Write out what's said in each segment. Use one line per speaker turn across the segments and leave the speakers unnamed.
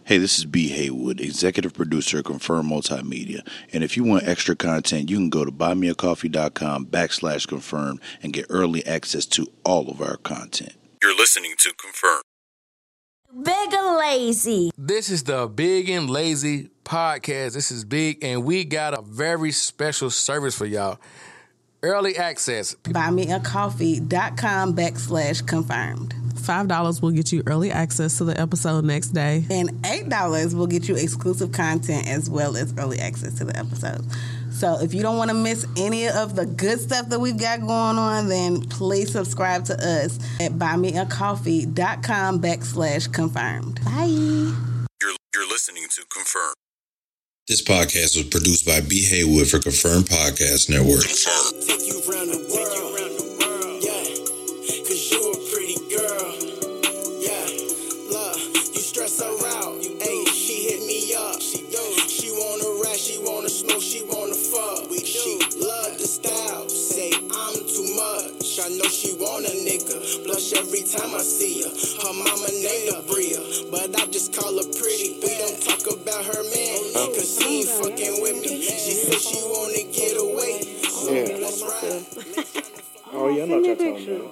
Hey, this is B. Haywood, executive producer of Confirm Multimedia. And if you want extra content, you can go to buymeacoffee.com/confirm and get early access to all of our content. You're listening to Confirm.
Big and Lazy.
This is the Big and Lazy podcast. This is Big, and we got a very special service for y'all. Early access.
Buymeacoffee.com/confirmed.
$5 will get you early access to the episode next day.
And $8 will get you exclusive content as well as early access to the episode. So if you don't want to miss any of the good stuff that we've got going on, then please subscribe to us at buymeacoffee.com/confirmed. Bye.
You're listening to Confirm. This podcast was produced by B. Haywood for Confirm Podcast Network.
Take you round the world, yeah, 'cause you a pretty girl, yeah, look, you stress her out, hey, she hit me up, she wanna rap, she wanna smoke, she wanna fuck, she love the style, say I'm too much, I know she want a nigga, blush every time I see her mama named her Bria, but I just call her pretty, we don't talk about her man, 'cause he ain't fucking with me, she said she wanna get away, so let's ride.
Oh, yeah, I know what y'all talking about.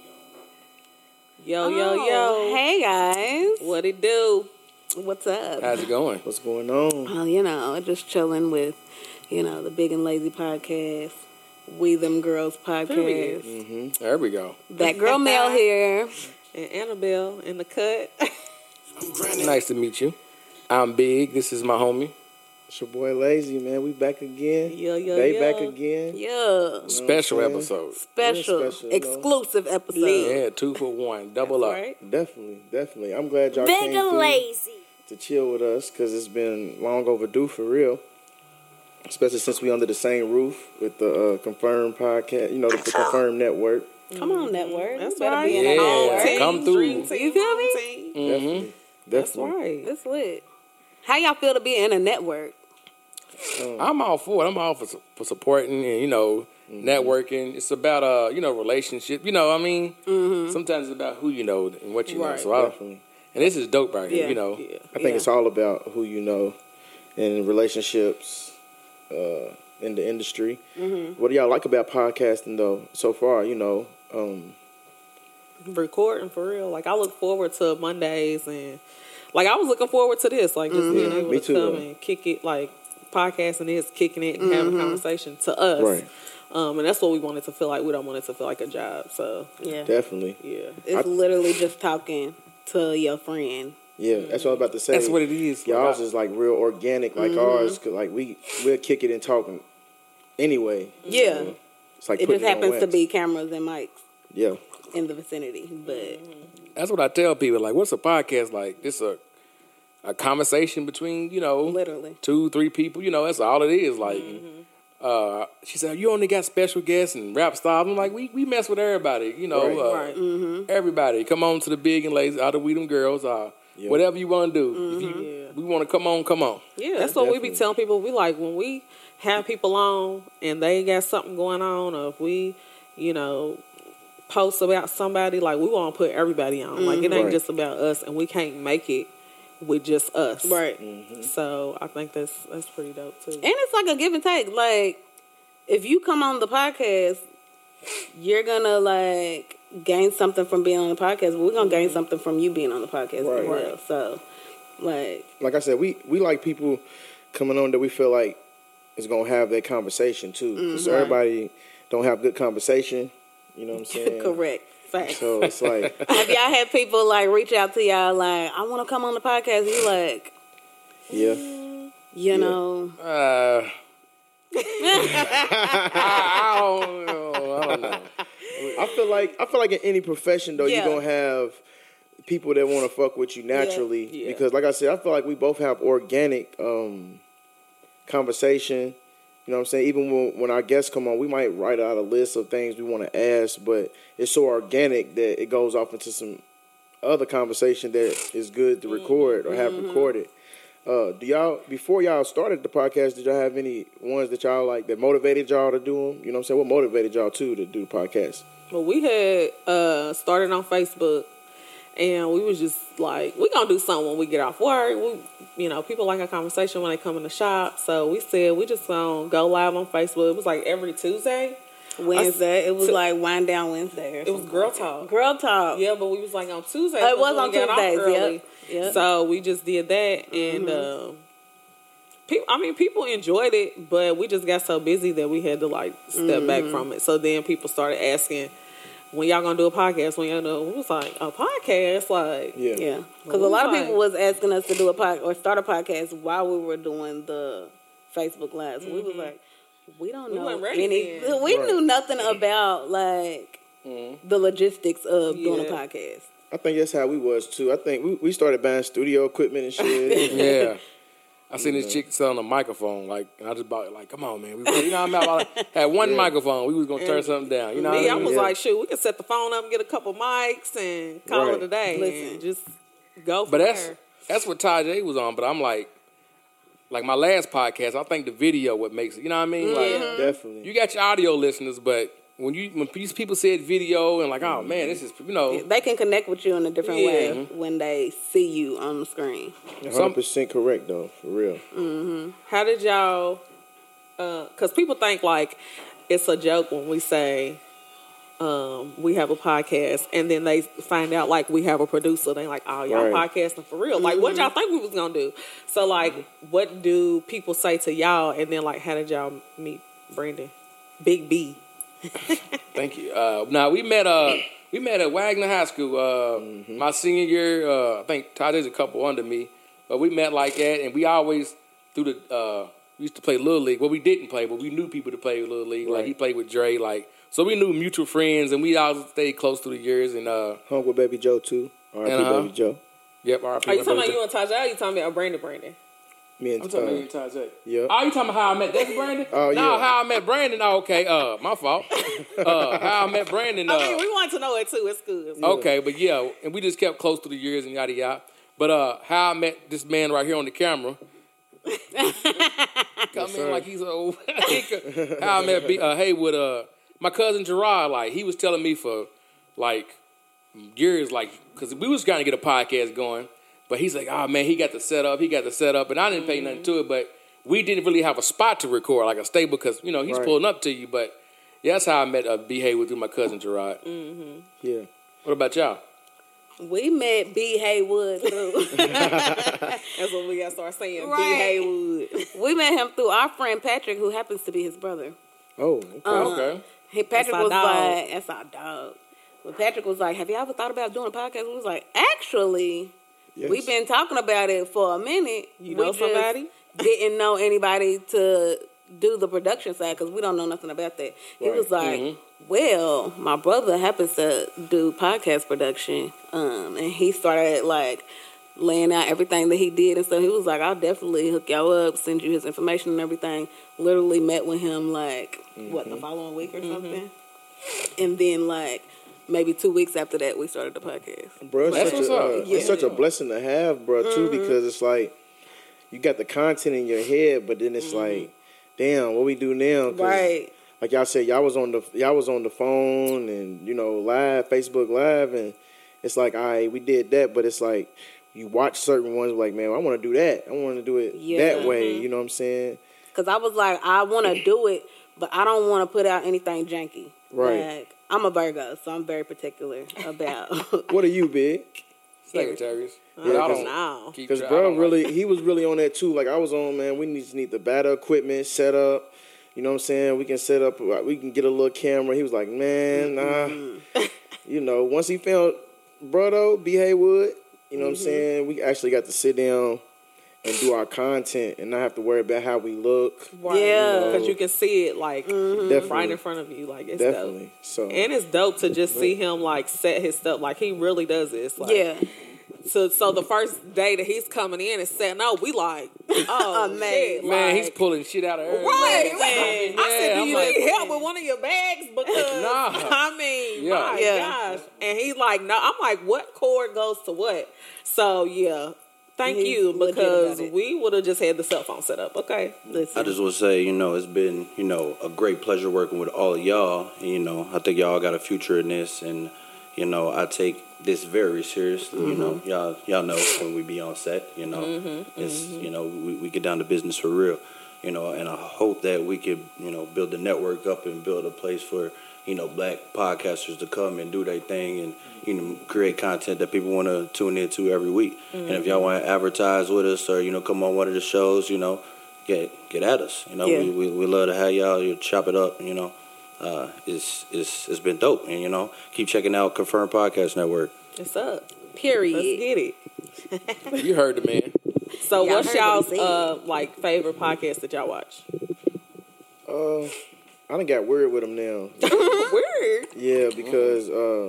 Yo.
Hey, guys.
What it do?
What's up?
How's it going?
What's going on?
Oh, just chilling with, the Big and Lazy podcast, We Them Girls podcast.
Mm-hmm. There we go.
That girl Mel here.
And Annabelle in the cut.
Nice to meet you. I'm Big. This is my homie.
It's your boy Lazy, man. We back again. They back again.
Yeah.
Special episode.
Special. Exclusive episode.
Yeah, 2 for 1. Double up.
Right?
Definitely. I'm glad y'all
Big
came
and
through
Lazy.
to chill with us because it's been long overdue for real. Especially since we under the same roof with the Confirm podcast, the Confirm network.
Come on, network.
That's
better
right.
be in that
Yeah,
network.
come through.
You feel me?
Definitely.
That's right.
It's lit. How y'all feel to be in a network?
I'm all for it. I'm all for supporting and, networking. It's about, relationship. You know what I mean?
Mm-hmm.
Sometimes it's about who you know and what you know.
Right.
So
Definitely.
and this is dope right here,
Yeah.
I think it's all about who you know and relationships in the industry.
Mm-hmm.
What do y'all like about podcasting, though, so far,
Recording for real. Like, I look forward to Mondays and, like, I was looking forward to this. Like, just being able
Me
to
too,
come
though.
and kick it, like, podcasting is kicking it and having a conversation to us.
Right.
And that's what we wanted to feel like. We don't want it to feel like a job. So,
Yeah.
Definitely.
yeah.
It's literally just talking to your friend.
Yeah, that's what I was about to say.
That's what it is.
Y'all's is like real organic, like ours. 'Cause, like we'll kick it and talking anyway.
Yeah.
So it's like
It
putting
just happens
on
to
wax.
be cameras and mics
Yeah,
in the vicinity. But
That's what I tell people. Like, what's a podcast like? This a conversation between,
literally.
2-3 people. That's all it is. Like, she said, you only got special guests and rap stars. I'm like, we mess with everybody.
Right.
Everybody. Come on to the Big and Lazy, all the We Them Girls. Whatever you want to do. If we want to come on, come on.
Yeah, that's what we be telling people. We like when we have people on and they got something going on, or if we, post about somebody, like we want to put everybody on. Like it ain't
Right.
just about us, and we can't make it with just us.
Right.
So I think that's pretty dope too.
And it's like a give and take. Like, if you come on the podcast, you're gonna like gain something from being on the podcast, but we're gonna gain something from you being on the podcast
Right.
as well. So,
like I said, we like people coming on that we feel like is gonna have that conversation too. Because everybody don't have good conversation. You know what I'm saying?
correct. Facts.
So it's like,
Have y'all had people like reach out to y'all like, I want to come on the podcast? You like,
yeah.
you know,
I don't know.
I feel like in any profession though,
Yeah.
you're gonna have people that want to fuck with you naturally.
Yeah.
Because like I said, I feel like we both have organic conversation. You know what I'm saying? Even when our guests come on, we might write out a list of things we want to ask, but it's so organic that it goes off into some other conversation that is good to record or have recorded. Do y'all, before y'all started the podcast, did y'all have any ones that y'all like that motivated y'all to do them? You know what I'm saying? What motivated y'all to do the podcast?
Well, we had started on Facebook, And we was just like, we gonna do something when we get off work. People like a conversation when they come in the shop. So we said we just gonna go live on Facebook. It was like every Tuesday.
Wednesday. It was like Wind Down Wednesday.
It was Girl Talk.
Girl Talk.
Yeah, but we was like on Tuesdays.
It was on Tuesdays,
yep. So we just did that. And people enjoyed it, but we just got so busy that we had to like step back from it. So then people started asking, when y'all gonna do a podcast? When y'all know? We was like, a podcast? Like,
yeah. Because a lot of people was asking us to do a podcast or start a podcast while we were doing the Facebook Lives. We was like, we don't know any. We knew nothing about like the logistics of doing a podcast.
I think that's how we was too. I think we started buying studio equipment and shit.
Yeah. I seen this chick selling a microphone, and I just bought it, like, come on, man. You know what I mean? I had one microphone. We was going to turn something down. You know what I mean?
I was like, shoot, we could set the phone up and get a couple mics and call it a day. Listen, and just go from there.
That's what Tajay was on, but I'm like my last podcast, I think the video what makes it. You know what I mean? Like,
definitely.
You got your audio listeners, but when these people said video and like, oh man, this is
they can connect with you in a different way when they see you on the screen.
100% correct though, for real.
How did y'all? Because people think like it's a joke when we say we have a podcast, and then they find out like we have a producer. They like, oh, y'all podcasting for real? Like, what y'all think we was gonna do? So like, what do people say to y'all? And then like, how did y'all meet Brandon, Big B?
Thank you. Now we met at Wagner High School. My senior year. I think Tajay's a couple under me, but we met like that, and we always we used to play Little League. Well, we didn't play, but we knew people to play Little League. Like he played with Dre, like so we knew mutual friends, and we all stayed close through the years. And
hung with Baby Joe too. R.I.P. Baby Joe.
Yep. R.I.P.
Are you talking about you and Tajay? Or are you talking about Brandon?
Me and
I'm talking about you and Tajay.
Yeah.
Oh, you talking about how I met? That's Brandon?
Oh,
no,
yeah.
how I met Brandon. Oh, okay. My fault. How I met Brandon.
I mean, we want to know it too. It's good.
Okay, but yeah, and we just kept close through the years and yada yada. But how I met this man right here on the camera. Come in like he's old. How I met Haywood. My cousin Gerard, like he was telling me for like years, like because we was trying to get a podcast going. But he's like, oh, man, he got the setup, and I didn't pay nothing to it, but we didn't really have a spot to record, like a stable, because, he's pulling up to you, but that's how I met B. Haywood through my cousin Gerard.
Yeah.
What about y'all?
We met B. Haywood through.
That's what we got to start saying, B. Haywood.
We met him through our friend Patrick, who happens to be his brother.
Oh, okay.
Patrick was like, that's our dog. But Patrick was like, have you ever thought about doing a podcast? We was like, actually... Yes. We've been talking about it for a minute.
You know somebody?
Didn't know anybody to do the production side because we don't know nothing about that. He was like, well, my brother happens to do podcast production. And he started like laying out everything that he did. And so he was like, I'll definitely hook y'all up, send you his information and everything. Literally met with him like, the following week or something? And then like, maybe 2 weeks after that, we started the podcast.
Bro, it's such a blessing to have, bro, too, because it's like you got the content in your head, but then it's like, damn, what we do now?
Right.
Like y'all said, y'all was on the phone and live, Facebook Live, and it's like, all right, we did that, but it's like you watch certain ones, like, man, I want to do that. I want to do it that way. You know what I'm saying?
Because I was like, I want to do it, but I don't want to put out anything janky.
Right.
Like, I'm a Virgo, so I'm very particular about.
What are you, Big?
Sagittarius.
Yeah,
I don't know.
Because bro, he was really on that too. Like I was on, man. We need the battle equipment set up. You know what I'm saying? We can set up. We can get a little camera. He was like, man, nah. Once he found bro, B. Haywood. You know what I'm saying? We actually got to sit down and do our content and not have to worry about how we look.
Right. Yeah. Because you can see it, like, right in front of you. Like, it's dope. So. And it's dope to just see him, like, set his stuff. Like, he really does this. Like, So the first day that he's coming in and setting up, we like, oh, man.
Man, he's pulling shit out of everything.
Right, man. I said, do you need help with one of your bags? Because, my gosh. And he's like, no. I'm like, what cord goes to what? So, yeah. Thank you, because we would have just had the cell phone set up. Okay. Listen.
I just want to say, it's been, a great pleasure working with all of y'all. And, I think y'all got a future in this. And, you know, I take this very seriously. You know, y'all know when we be on set. You know, it's you know we get down to business for real. You know, and I hope that we could build the network up and build a place for black podcasters to come and do their thing and create content that people want to tune into every week. And if y'all want to advertise with us or come on one of the shows, get at us. We love to have y'all. You chop it up. It's been dope. And keep checking out Confirmed Podcast Network.
It's up.
Period.
Let's get it.
You heard the man.
So what's y'all's favorite podcast that y'all watch?
I done got weird with them now.
Weird?
Yeah, because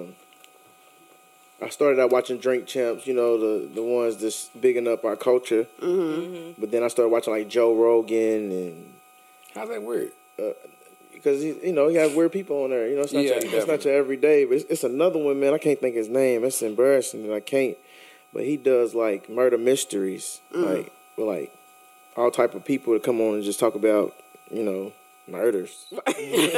I started out watching Drink Champs, the ones that's bigging up our culture. But then I started watching like Joe Rogan and.
How's that weird?
Because he has weird people on there. It's not your everyday. But it's another one, man. I can't think his name. It's embarrassing that I can't. But he does like murder mysteries, like all type of people that come on and just talk about murders. But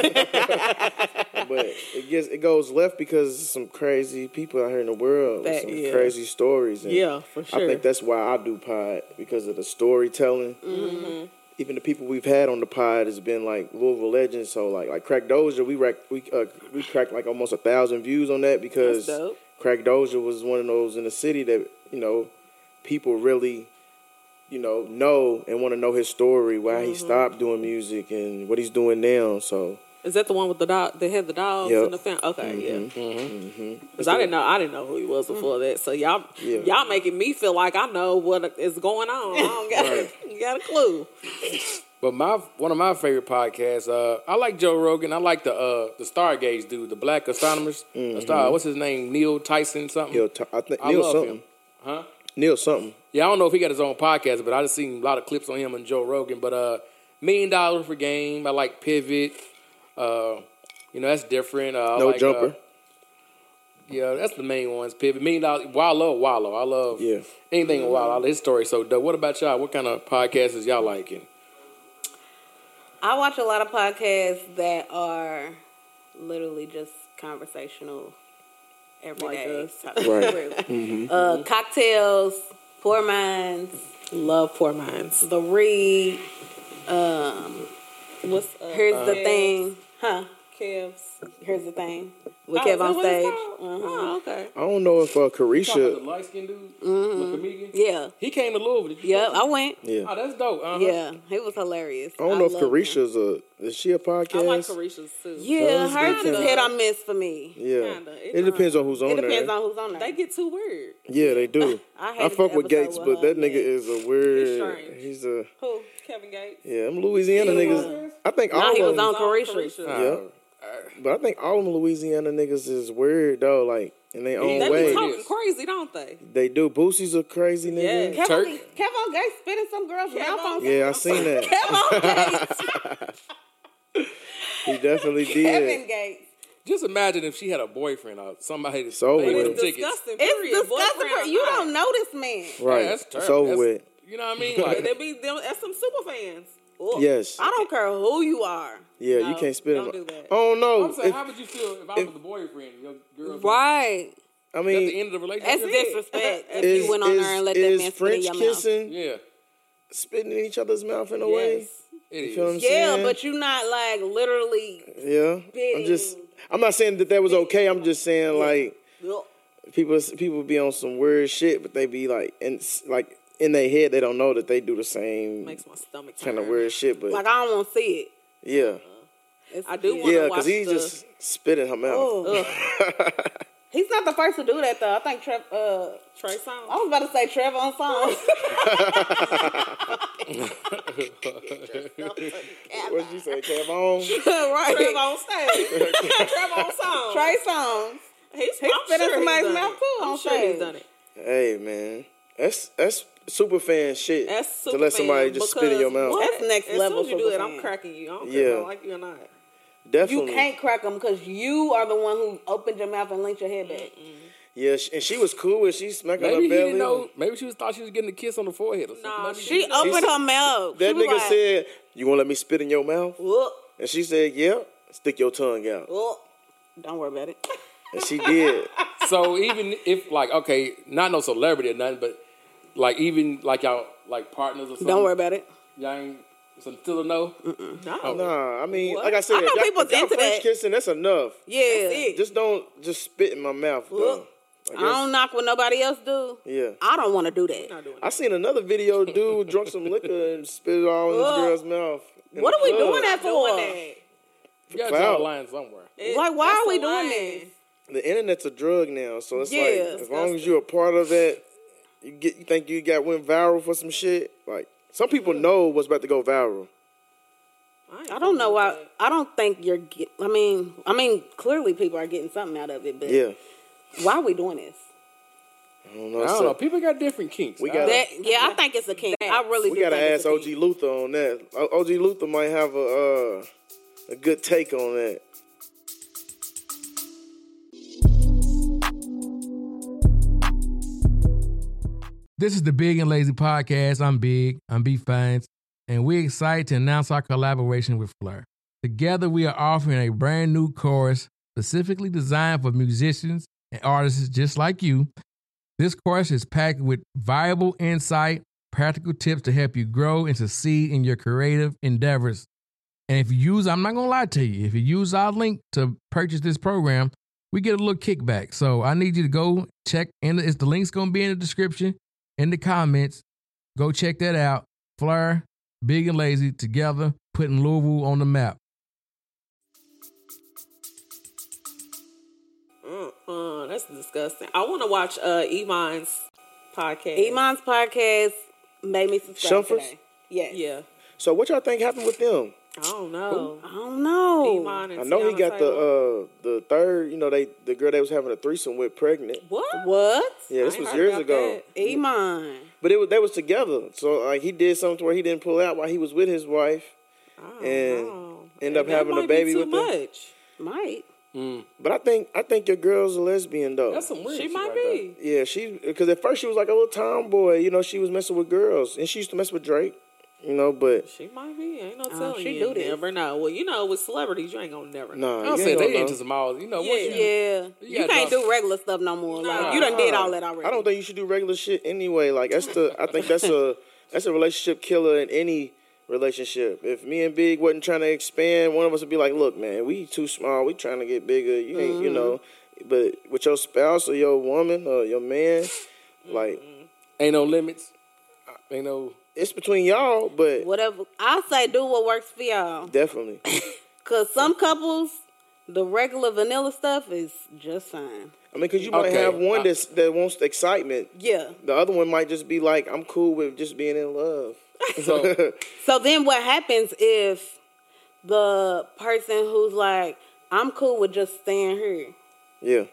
it goes left because some crazy people out here in the world with some crazy stories. And
for sure.
I think that's why I do pod, because of the storytelling. Even the people we've had on the pod has been like Louisville legends. So like Crack Doja, we cracked like almost 1,000 views on that because Crack Doja was one of those in the city that people really know and want to know his story, why he stopped doing music and what he's doing now. So
is that the one with the dog? They had the dogs in the family. Okay, Because I didn't know who he was before that. So y'all making me feel like I know what is going on. I don't got a clue.
But one of my favorite podcasts, I like Joe Rogan. I like the Stargaze dude, the Black Astronomers. What's his name? Neil Tyson something.
I love something. Him.
Huh?
Neil something.
Yeah, I don't know if he got his own podcast, but I just seen a lot of clips on him and Joe Rogan. But $1 Million for Game. I like Pivot. That's different.
No
like,
Jumper.
Yeah, that's the main ones. Pivot. $1 Million. I love Wallow. I love anything with Wallow. His story's so dope. What about y'all? What kind of podcasts is y'all liking?
I watch a lot of podcasts that are literally just conversational every day.
Right.
Cocktails, Poor Minds.
Love Poor Minds.
The Read. Here's the Thing.
Kev's.
Here's the Thing. With Kev on stage.
Oh, okay.
I don't know if Carisha.
The light skinned dude, the comedian.
Yeah,
he came to Louisville.
Yeah, I went.
Yeah,
oh, that's dope.
Yeah, it was hilarious.
I don't know if Carisha's is she a podcast?
I like Carisha's too.
Yeah, hers is hit or miss for me.
Yeah, it depends on who's on there.
It depends on who's on there.
They get too weird.
Yeah, they do.
I
fuck with Gates, but that nigga is a weird. He's a
who? Kevin Gates.
Yeah, them Louisiana niggas. I think all
he
of
was
them.
on Carisha.
Yeah. But I think all of them Louisiana niggas is weird though, like in their own
they
way.
They be talking crazy, don't they?
They do. Boosie's a crazy nigga.
Yeah. Kevin Gates spitting some girl's mouth on.
Yeah, I seen that.
Kevin Gates.
He definitely did.
Kevin Gates.
Just imagine if she had a boyfriend or somebody that's
so
paying
weird.
for tickets.
It's disgusting. You don't know this man.
Right.
Yeah, that's terrible.
It's over with.
You know what I mean? Like
they be them as some super fans.
Ooh.
Yes.
I don't care who you are.
Yeah, you can't spit
don't
him.
do that.
Oh no.
I'm saying, how would you feel if I was the boyfriend, your girlfriend?
Right.
I
At
mean,
the end of the relationship,
that's disrespect. If you went on there and let that man spit in your mouth.
kissing?
Yeah,
spitting in each other's mouth in a way.
It
You
is.
feel what I'm
Yeah,
saying?
but you're not like literally.
Yeah. I'm not saying that was okay. I'm just saying like people be on some weird shit, but they be like in their head they don't know that they do the same
Makes my stomach
kind of
turn.
weird shit. But
Like I don't want to see it.
yeah,
I do want to
yeah,
watch
because he just spit in her mouth.
Oh. He's not the first to do that though. I think
Trey Songz.
I was about to say Trevor on songs.
What did you say, Cavon?
Right.
Trevor on stage. Trevor on song.
Trey Songz.
He's
spit in
sure
somebody's
he's done
mouth
it.
too
I'm
on
sure
stage.
he's done it.
Hey man, that's super fan shit.
That's
to
super
let somebody
fan
just spit in your
because
mouth.
That's next
as
level
soon as you do
super
it, I'm
fan.
cracking you. I don't care if I like you or not.
Definitely.
You can't crack them because you are the one who opened your mouth and leaned your head back.
Yeah, and she was cool when she smacked on her
Maybe he
belly.
didn't know. Maybe she thought she was getting a kiss on the forehead or something.
Nah,
Maybe
She opened her mouth.
That
She was
nigga
like,
said, "You want to let me spit in your mouth?"
"Whoop,
And she said, "Yeah." Stick your tongue out.
whoop." Don't worry about it.
And she did.
So even if like, okay, not no celebrity or nothing, but like even like y'all like partners or something.
Don't worry about it.
Y'all ain't still a no?
No.
Nah, I mean,
What?
like I said,
I know
if y'all-
people's
if y'all
into
French
that.
kissing, that's enough.
Yeah.
Just don't spit in my mouth, though.
I don't knock what nobody else do.
Yeah.
I don't want to do that.
I seen another video, dude drunk some liquor and spit it all in this girl's mouth. in
What
the
are we
club.
doing that for?
You gotta
Clout.
draw a line somewhere.
Like, why are we doing this?
The internet's a drug now, so it's
Yeah,
like as long as you're a part of that, you think you went viral for some shit. Like some people know what's about to go viral.
I don't know why. I don't think you're. I mean, clearly people are getting something out of it, but
Yeah,
why are we doing this?
I don't know.
I don't know. People got different kinks.
We got.
I think it's a kink. I really
We
do
gotta
think
ask
it's a
OG
kink.
Luther on that. OG Luther might have a good take on that.
This is the Big and Lazy Podcast. I'm Big. I'm B Fines. And we're excited to announce our collaboration with Fleur. Together, we are offering a brand new course specifically designed for musicians and artists just like you. This course is packed with valuable insight, practical tips to help you grow and succeed in your creative endeavors. And if you use, I'm not going to lie to you, if you use our link to purchase this program, we get a little kickback. So I need you to go check, and the link's going to be in the description, in the comments. Go check that out. Fleur, Big and Lazy, together, putting Louisville on the map.
That's disgusting. I want to watch Iman's podcast.
Iman's podcast made me subscribe
Shumfers?
today. Yes.
Yeah.
So what y'all think happened with them?
I don't know.
I don't know.
Iman and
I know he
Tiana
got
Taylor.
the third. You know, the girl they was having a threesome with pregnant.
What?
Yeah, this
I ain't
was
heard
years
about
ago.
Iman.
But they was together. So like he did something to where he didn't pull out while he was with his wife, and end up
That
having
might
a
be
baby
too
with her.
much.
Might.
But I think your girl's a lesbian though.
That's some weird
She
shit
might
right
be.
Yeah, because at first she was like a little tomboy. You know, she was messing with girls, and she used to mess with Drake. You know, but
She might be. Ain't no telling
she
you.
do this.
Never know. Well, you know, with celebrities, you ain't gonna never know.
nah,
I'm
you
saying
ain't
they
gonna
into
know.
some all, you know.
Yeah.
Once you,
Yeah. You
gotta
can't
drop-
do regular stuff no more. Like you done did all that already.
I don't think you should do regular shit anyway. Like I think that's a relationship killer in any relationship. If me and Big wasn't trying to expand, one of us would be like, look, man, we too small. We trying to get bigger. You ain't, you know. But with your spouse or your woman or your man, like
ain't no limits. Ain't no.
it's between y'all. But
Whatever. I say do what works for y'all.
definitely,
Cause some couples, the regular vanilla stuff is just fine.
I mean, because you might
Okay.
have one that wants excitement.
Yeah.
The other one might just be like, I'm cool with just being in love.
So
So then what happens if the person who's like, I'm cool with just staying here,
Yeah.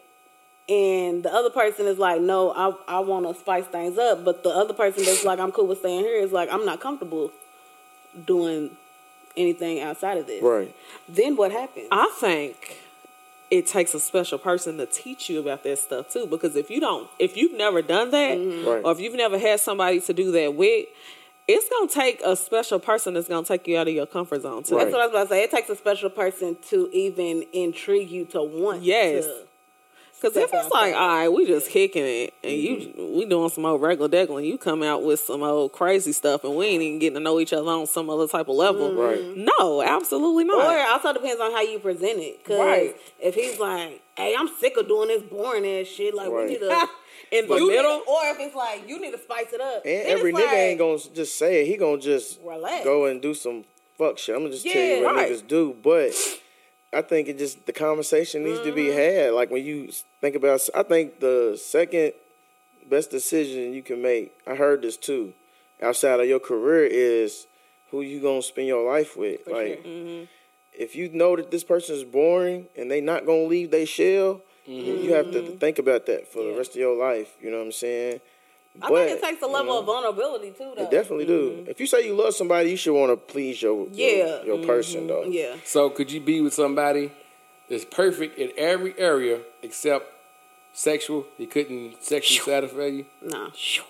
and the other person is like, no, I want to spice things up, but the other person that's like, I'm cool with staying here is like, I'm not comfortable doing anything outside of this.
Right.
Then what happens?
I think it takes a special person to teach you about that stuff too. Because if you've never done that,
Right.
or if you've never had somebody to do that with, it's gonna take a special person that's gonna take you out of your comfort zone too.
Right.
That's what I was about to say. It takes a special person to even intrigue you to want
Yes.
to.
Because if
Step
it's like,
outside.
all right, we just kicking it, and we doing some old regular degular, and you come out with some old crazy stuff, and we ain't even getting to know each other on some other type of level.
Right.
No, absolutely not.
Or it also depends on how you present it. Because
Right.
if he's like, hey, I'm sick of doing this boring ass shit, like
Right.
we need to
In the
you need
middle,
to- or if it's like you need to spice it up.
And
then
every
it's
nigga
like,
ain't gonna just say it. He gonna just
Relax.
go and do some fuck shit. I'm gonna just tell you
Yeah,
what
right.
niggas do. But I think it just the conversation needs to be had. Like when you think about, I think the second best decision you can make, I heard this too, outside of your career is who you gonna spend your life with. Like if you know that this person is boring and they not gonna leave their shell, you have to think about that for the rest of your life. You know what I'm saying?
I think it takes a level of vulnerability too, though.
It definitely do. If you say you love somebody, you should want to please your person though.
Yeah.
So could you be with somebody that's perfect in every area except sexual? He couldn't sexually satisfy you?
Nah.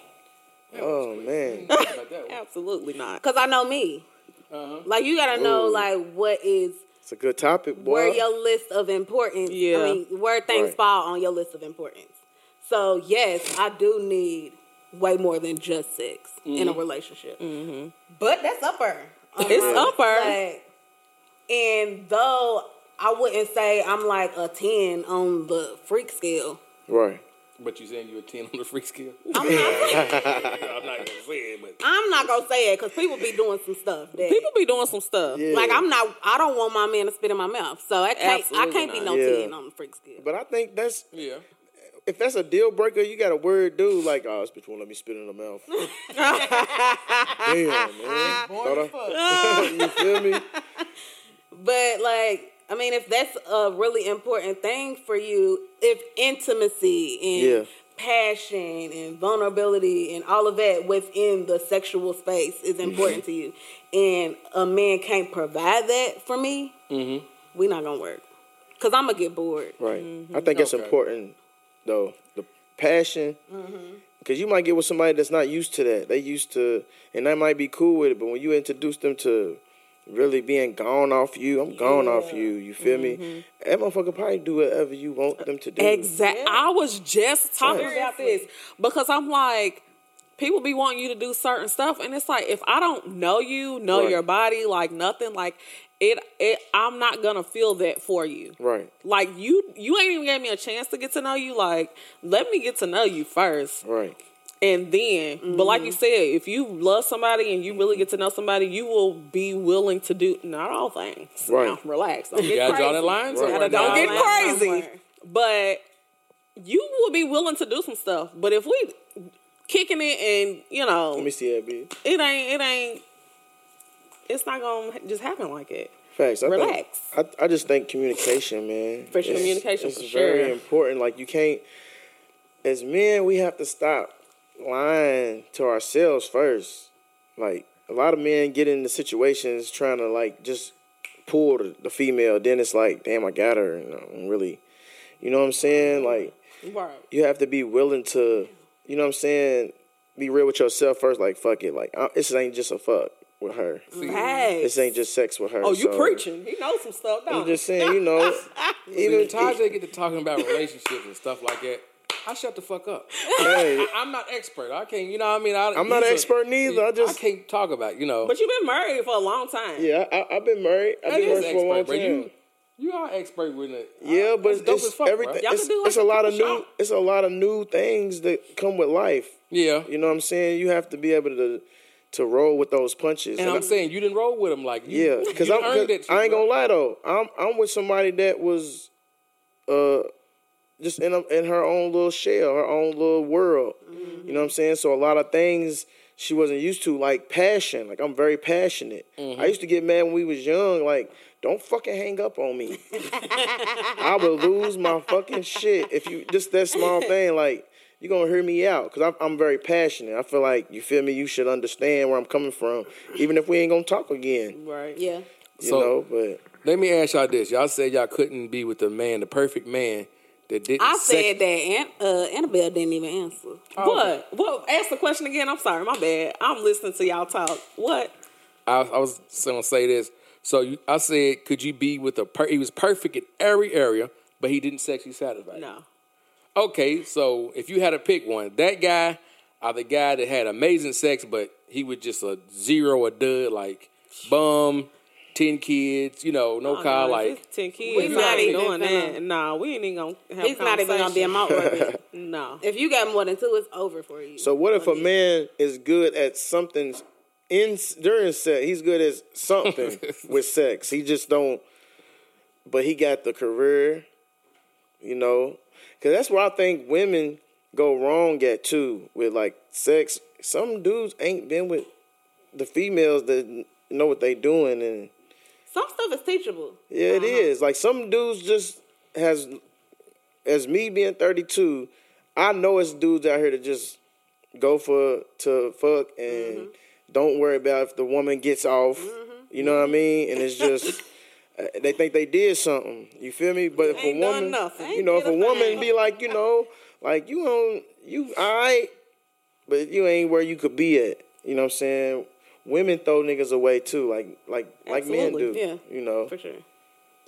Oh man.
absolutely not.
Because I know me. Like, you got to know, like, what is
It's a good topic, boy.
where your list of importance.
Yeah.
I mean, where things fall on your list of importance. So yes, I do need way more than just sex in a relationship. Mm-hmm. But that's upper.
It's upper.
Like, and though I wouldn't say I'm like a 10 on the freak scale.
Right.
But you saying you a 10 on the freak scale?
I'm not
gonna say it, but
I'm not gonna say it because people be doing some stuff.
People be doing some stuff.
Yeah.
Like I don't want my man to spit in my mouth, so I can't be no 10 on the freak scale.
But I think that's
yeah.
if that's a deal breaker, you got a word dude like, oh, this bitch won't let me spit in the mouth. Damn, man. You feel me?
But like, I mean, if that's a really important thing for you, if intimacy and passion and vulnerability and all of that within the sexual space is important to you, and a man can't provide that for me, we not gonna work. Cause I'm gonna get bored.
Right. I think it's important though, the passion. Because you might get with somebody that's not used to that. They used to, and that might be cool with it, but when you introduce them to really being gone off you, I'm gone off you, you feel me? That motherfucker probably do whatever you want them to do.
Exactly. I was just talking about this because I'm like, people be wanting you to do certain stuff, and it's like, if I don't know you, know your body, like nothing, like I'm not gonna feel that for you.
Right.
Like you ain't even gave me a chance to get to know you. Like, let me get to know you first.
Right.
And then, but like you said, if you love somebody and you really get to know somebody, you will be willing to do not all things.
Right.
Now, relax. Don't
You
get
gotta
crazy.
draw that line somewhere.
Don't get
now.
crazy. But you will be willing to do some stuff. But if we kicking it and, you know,
Let me see that, B.
it's not gonna just happen like it.
Facts.
Relax.
I just think communication, man.
Communication
it's
for
very
sure.
important. Like, you can't, as men, we have to stop lying to ourselves first. Like, a lot of men get into situations trying to, like, just pull the female. Then it's like, damn, I got her. And I'm really, you know what I'm saying? Like, you have to be willing to, you know what I'm saying, be real with yourself first. Like, fuck it. Like, this ain't just a fuck with her.
Right.
This ain't just sex with her.
Oh, you preaching. He knows some stuff, don't
I'm just saying, you know.
Even when Tajay get to talking about relationships and stuff like that, I shut the fuck up.
Hey.
I'm not expert. I can't, you know what I mean? I'm
not an expert neither. I
can't talk about, you know.
But you've been married for a long time.
Yeah, I've been married. I've been married for a long time.
You are expert with it.
Yeah, but
That's dope as fuck,
everything.
bro.
It's a lot of new. It's a lot of new things that come with life.
Yeah,
you know what I'm saying. You have to be able to roll with those punches.
And I'm saying you didn't roll with them like
because I ain't gonna lie though. I'm with somebody that was just in her own little shell, her own little world. You know what I'm saying. So a lot of things she wasn't used to, like passion. Like, I'm very passionate. I used to get mad when we was young. Like, don't fucking hang up on me. I will lose my fucking shit if you just that small thing. Like, you're going to hear me out because I'm very passionate. I feel like, you feel me, you should understand where I'm coming from, even if we ain't going to talk again.
Right.
Yeah.
You know, but.
Let me ask y'all this. Y'all said y'all couldn't be with the perfect man that didn't
said that. Annabelle didn't even answer.
What? What? Ask the question again. I'm sorry. My bad. I'm listening to y'all talk. What?
I was going to say this. So I said, could you be with he was perfect in every area, but he didn't sexually satisfy you?
No.
Okay, so if you had to pick one, that guy or the guy that had amazing sex, but he was just a zero, a dud, like bum, 10 kids, you know, no car, like
10 kids.
We not even
doing that. Nah, we ain't even gonna have
He's not even gonna be a mouth worthy.
No.
If you got more than 2, it's over for you.
So what if a man is good at something during sex? He's good at something with sex. He just don't, but he got the career, you know. Because that's where I think women go wrong at, too, with, like, sex. Some dudes ain't been with the females that know what they doing. And
some stuff is teachable.
Yeah, it is. Like, some dudes just as me being 32, I know it's dudes out here that just go to fuck and don't worry about if the woman gets off. You know what I mean? And it's just... they think they did something. You feel me? But if a woman, you know, if a woman be like, you know, like you all right, but you ain't where you could be at. You know what I'm saying? Women throw niggas away too, like men do.
Yeah,
you know,
for sure.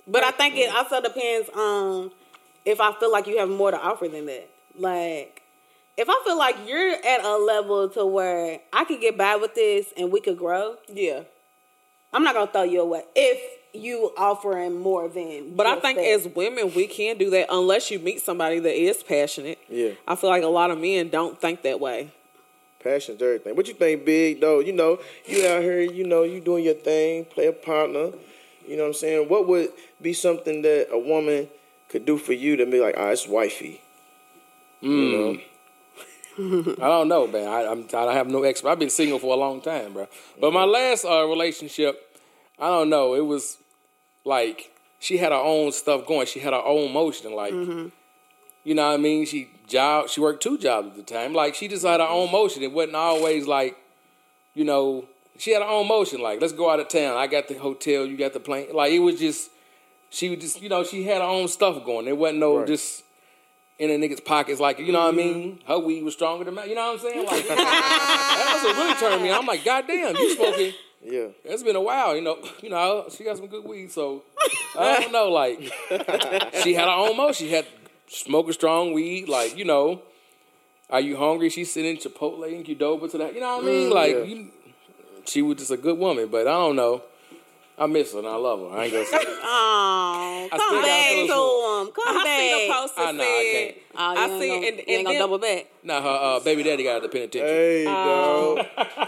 But I think it also depends on if I feel like you have more to offer than that. Like, if I feel like you're at a level to where I could get by with this and we could grow,
Yeah.
I'm not going to throw you away if you offering more than.
But I think as women, we can do that unless you meet somebody that is passionate.
Yeah.
I feel like a lot of men don't think that way.
Passion's everything. What you think, Big, though? You know, you out here, you know, you doing your thing, play a partner. You know what I'm saying? What would be something that a woman could do for you to be like, it's wifey? You know?
I don't know, man. I have no expert. I've been single for a long time, bro. But my last relationship, I don't know. It was like she had her own stuff going. She had her own motion. Like, you know what I mean? She worked 2 jobs at the time. Like, she just had her own motion. It wasn't always like, you know, she had her own motion. Like, let's go out of town. I got the hotel. You got the plane. Like, it was just, she would just, you know, she had her own stuff going. There wasn't no just in a nigga's pockets, like, you know what I mean? Her weed was stronger than mine. You know what I'm saying? Like, that's what really turned me on. I'm like, goddamn, you smoking.
Yeah.
It's been a while, you know, she got some good weed, so I don't know, like, she had her own motion. She had smoking strong weed, like, you know, are you hungry? She's sitting Chipotle and Qdoba to that, you know what I mean? Like, she was just a good woman, but I don't know. I miss her and I love her. I ain't gonna say it.
Oh, come back to him. Come back.
I seen a post that
I can't.
I see, and
ain't gonna double back.
Nah, her baby daddy got out of the penitentiary.
Hey, dog.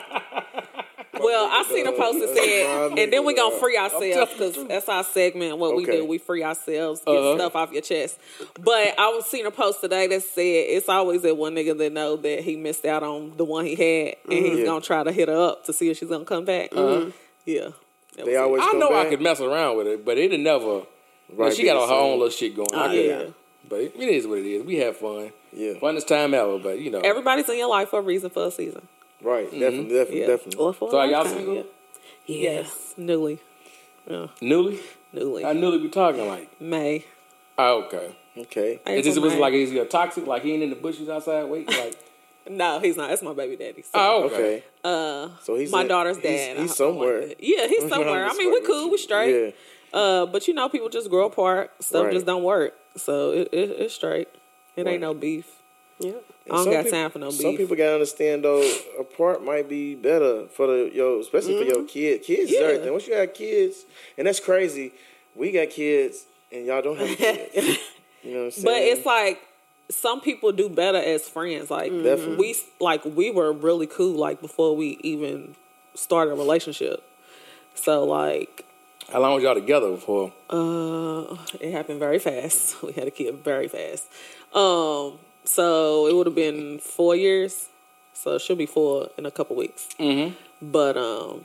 Well, I seen a post that said, and then we gonna free ourselves because that's our segment. What we do, we free ourselves, get stuff off your chest. But I was seeing a post today that said it's always that one nigga that know that he missed out on the one he had, and he's gonna try to hit her up to see if she's gonna come back. Yeah.
They always
I
come
know
back.
I could mess around with it, but it never.
Right,
she got her own little shit going.
Yeah.
But it is what it is. We have fun.
Yeah.
Funnest time ever, but you know.
Everybody's in your life for a reason, for a season.
Right. Definitely.
Or for
So
a
are y'all
lifetime.
single?
Yes. Newly. Yeah.
Newly?
Newly.
How newly we talking like?
May.
Oh, okay.
Okay.
Is this was like, is he a toxic? Like he ain't in the bushes outside waiting? Like,
No, he's not. That's my baby daddy. So.
oh, okay.
So he's
my daughter's dad.
He's somewhere.
Yeah, he's somewhere. I mean, we cool. We straight.
Yeah.
But you know, people just grow apart. Stuff just don't work. So it's straight. It ain't no beef.
Yeah.
I don't got time for no beef.
Some people gotta understand though, apart might be better for especially for your kid. Kids is everything. Once you have kids, and that's crazy. We got kids, and y'all don't have kids. You know what I'm saying?
But it's like some people do better as friends. Like we were really cool like before we even started a relationship. So like,
how long was y'all together before?
it happened very fast. We had a kid very fast. So it would have been 4 years. So it should be 4 in a couple weeks. But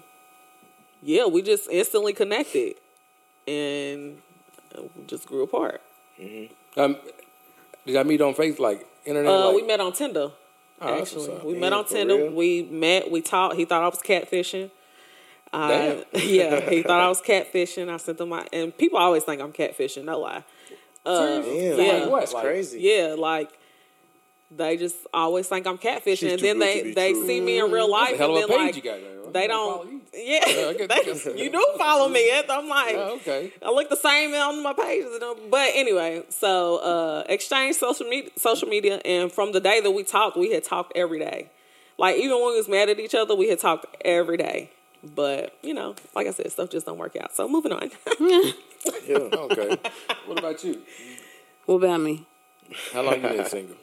yeah, we just instantly connected and we just grew apart.
Did y'all meet on Facebook, like internet?
We met on Tinder. Actually, we met on Tinder.
real?
We talked. He thought I was catfishing.
Damn.
Yeah, he thought I was catfishing. I sent him and people always think I'm catfishing. No lie.
Damn,
yeah.
Like what?
That's
Like,
crazy.
Yeah, like they just always think I'm catfishing,
She's
and
too
then
good to be
they
true.
see me in real life,
hell
and
of a
then
page
like
you got there.
they
I
don't.
follow you.
Yeah, you do follow me. I'm like,
Oh, okay.
I look the same on my pages, but anyway. So exchange social media, and from the day that we talked, we had talked every day. Like even when we was mad at each other, we had talked every day. But you know, like I said, stuff just don't work out. So moving on.
Yeah.
Okay. What about you?
What about me?
How long you been single?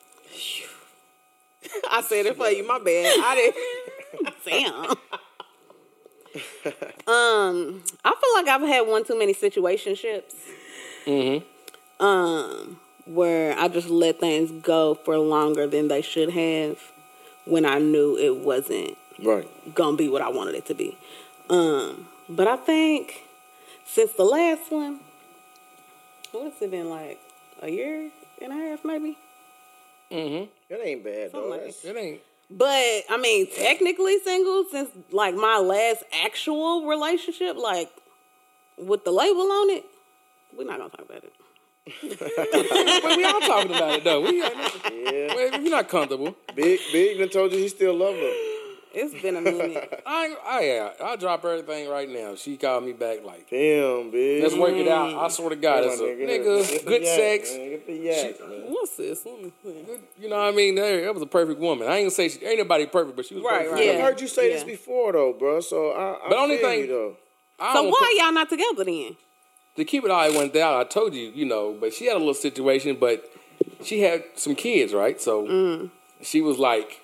I said it for you. My bad. I didn't.
Damn. I feel like I've had one too many situationships. Where I just let things go for longer than they should have when I knew it wasn't gonna be what I wanted it to be. But I think since the last one, what's it been like? A year and a half, maybe?
That ain't bad, though.
Something like
It ain't.
But, I mean, technically single since, like, my last actual relationship, like, with the label on it, we're not going to talk about it.
But we all talking about it, though. We're not comfortable.
Big even told you he still love her.
It's been a minute.
I'll drop everything right now. She called me back like,
damn, bitch.
Let's work it out. I swear to God, it's a nigga, good sex.
What's this? Let me see.
You know what I mean? That was a perfect woman. I ain't gonna say ain't nobody perfect, but she was perfect.
Right. I've heard you say this before, though, bro. So I
but only
feel
thing,
you, though.
So why y'all not together then?
To keep it all one down, I told you, but she had a little situation, but she had some kids, right? So she was like,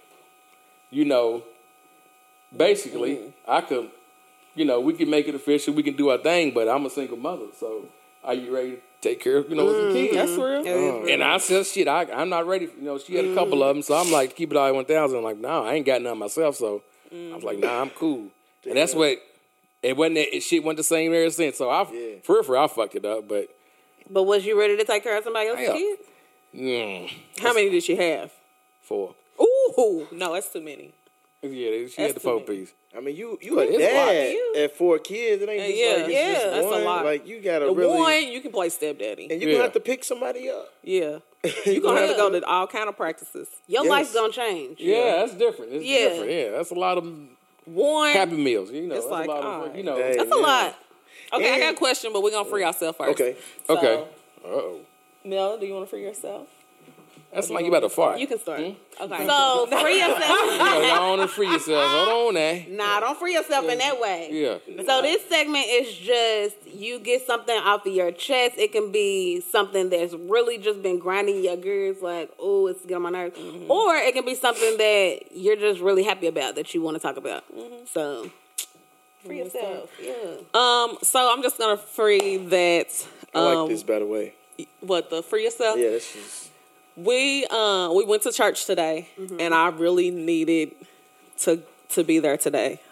basically, I could, we can make it official, we can do our thing, but I'm a single mother, so are you ready to take care of, some kids?
That's real.
And I said, shit, I'm not ready. She had a couple of them, so I'm like, keep it all 1,000. I'm like, no, I ain't got none myself, so I was like, nah, I'm cool. And that's what. It wasn't that shit went the same ever since. So for real, I fucked it up. But
was you ready to take care of somebody else's kids?
How many did she have?
4.
Ooh, no, that's too many.
Yeah, she had the 4-piece.
I mean, you a dad at 4 kids. It ain't just
that's
one.
a lot.
Like you gotta
the
really.
One, you can play stepdaddy,
and you're gonna have to pick somebody up.
Yeah, you're gonna have to go to all kind of practices.
Your life's gonna change.
Yeah, that's different. It's different. Yeah, that's a lot of. Happy meals,
it's
that's
like,
a lot of,
that's a lot. Okay, I got a question, but we're gonna free ourselves first.
Okay.
Okay. Uh-oh.
Mel, do you want to free yourself?
That's like you about to fart.
You can start. Okay. So free yourself.
Y'all want to free yourself. Hold on now.
Nah, don't free yourself in that way.
Yeah.
So this segment is just you get something off of your chest. It can be something that's really just been grinding your gears, like, oh, it's getting on my nerves. Mm-hmm. Or it can be something that you're just really happy about that you want to talk about. Mm-hmm. So free yourself. Yeah.
So I'm just gonna free that.
I like this, by the way.
What, the free yourself?
Yeah, this is.
We went to church today, and I really needed to be there today,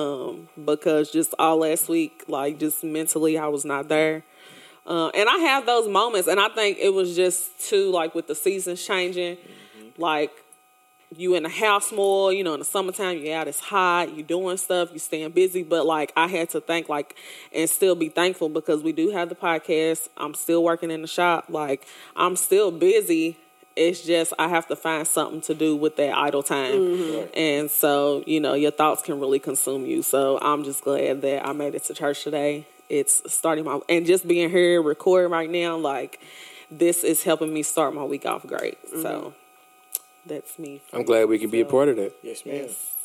because just all last week, like just mentally, I was not there, and I have those moments, and I think it was just too, like with the seasons changing, like you in the house more, in the summertime, you out, it's hot, you doing stuff, you staying busy, but like I had to think and still be thankful because we do have the podcast. I'm still working in the shop, like I'm still busy. It's just I have to find something to do with that idle time. Mm-hmm. And so, your thoughts can really consume you. So I'm just glad that I made it to church today. It's starting and just being here recording right now, like this is helping me start my week off great. Mm-hmm. So that's me.
I'm glad we can be a part of that.
Yes, ma'am.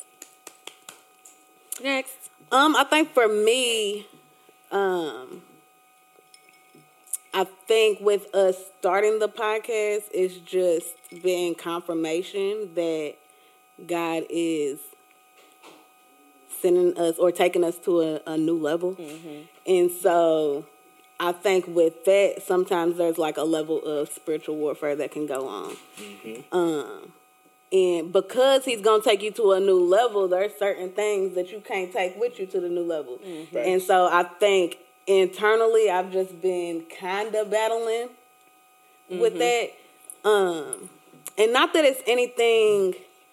Next. I think for me, I think with us starting the podcast, it's just been confirmation that God is sending us or taking us to a new level. Mm-hmm. And so I think with that, sometimes there's like a level of spiritual warfare that can go on. Mm-hmm. And because he's going to take you to a new level, there's certain things that you can't take with you to the new level. Mm-hmm. And so I think internally, I've just been kind of battling with that. And not that it's anything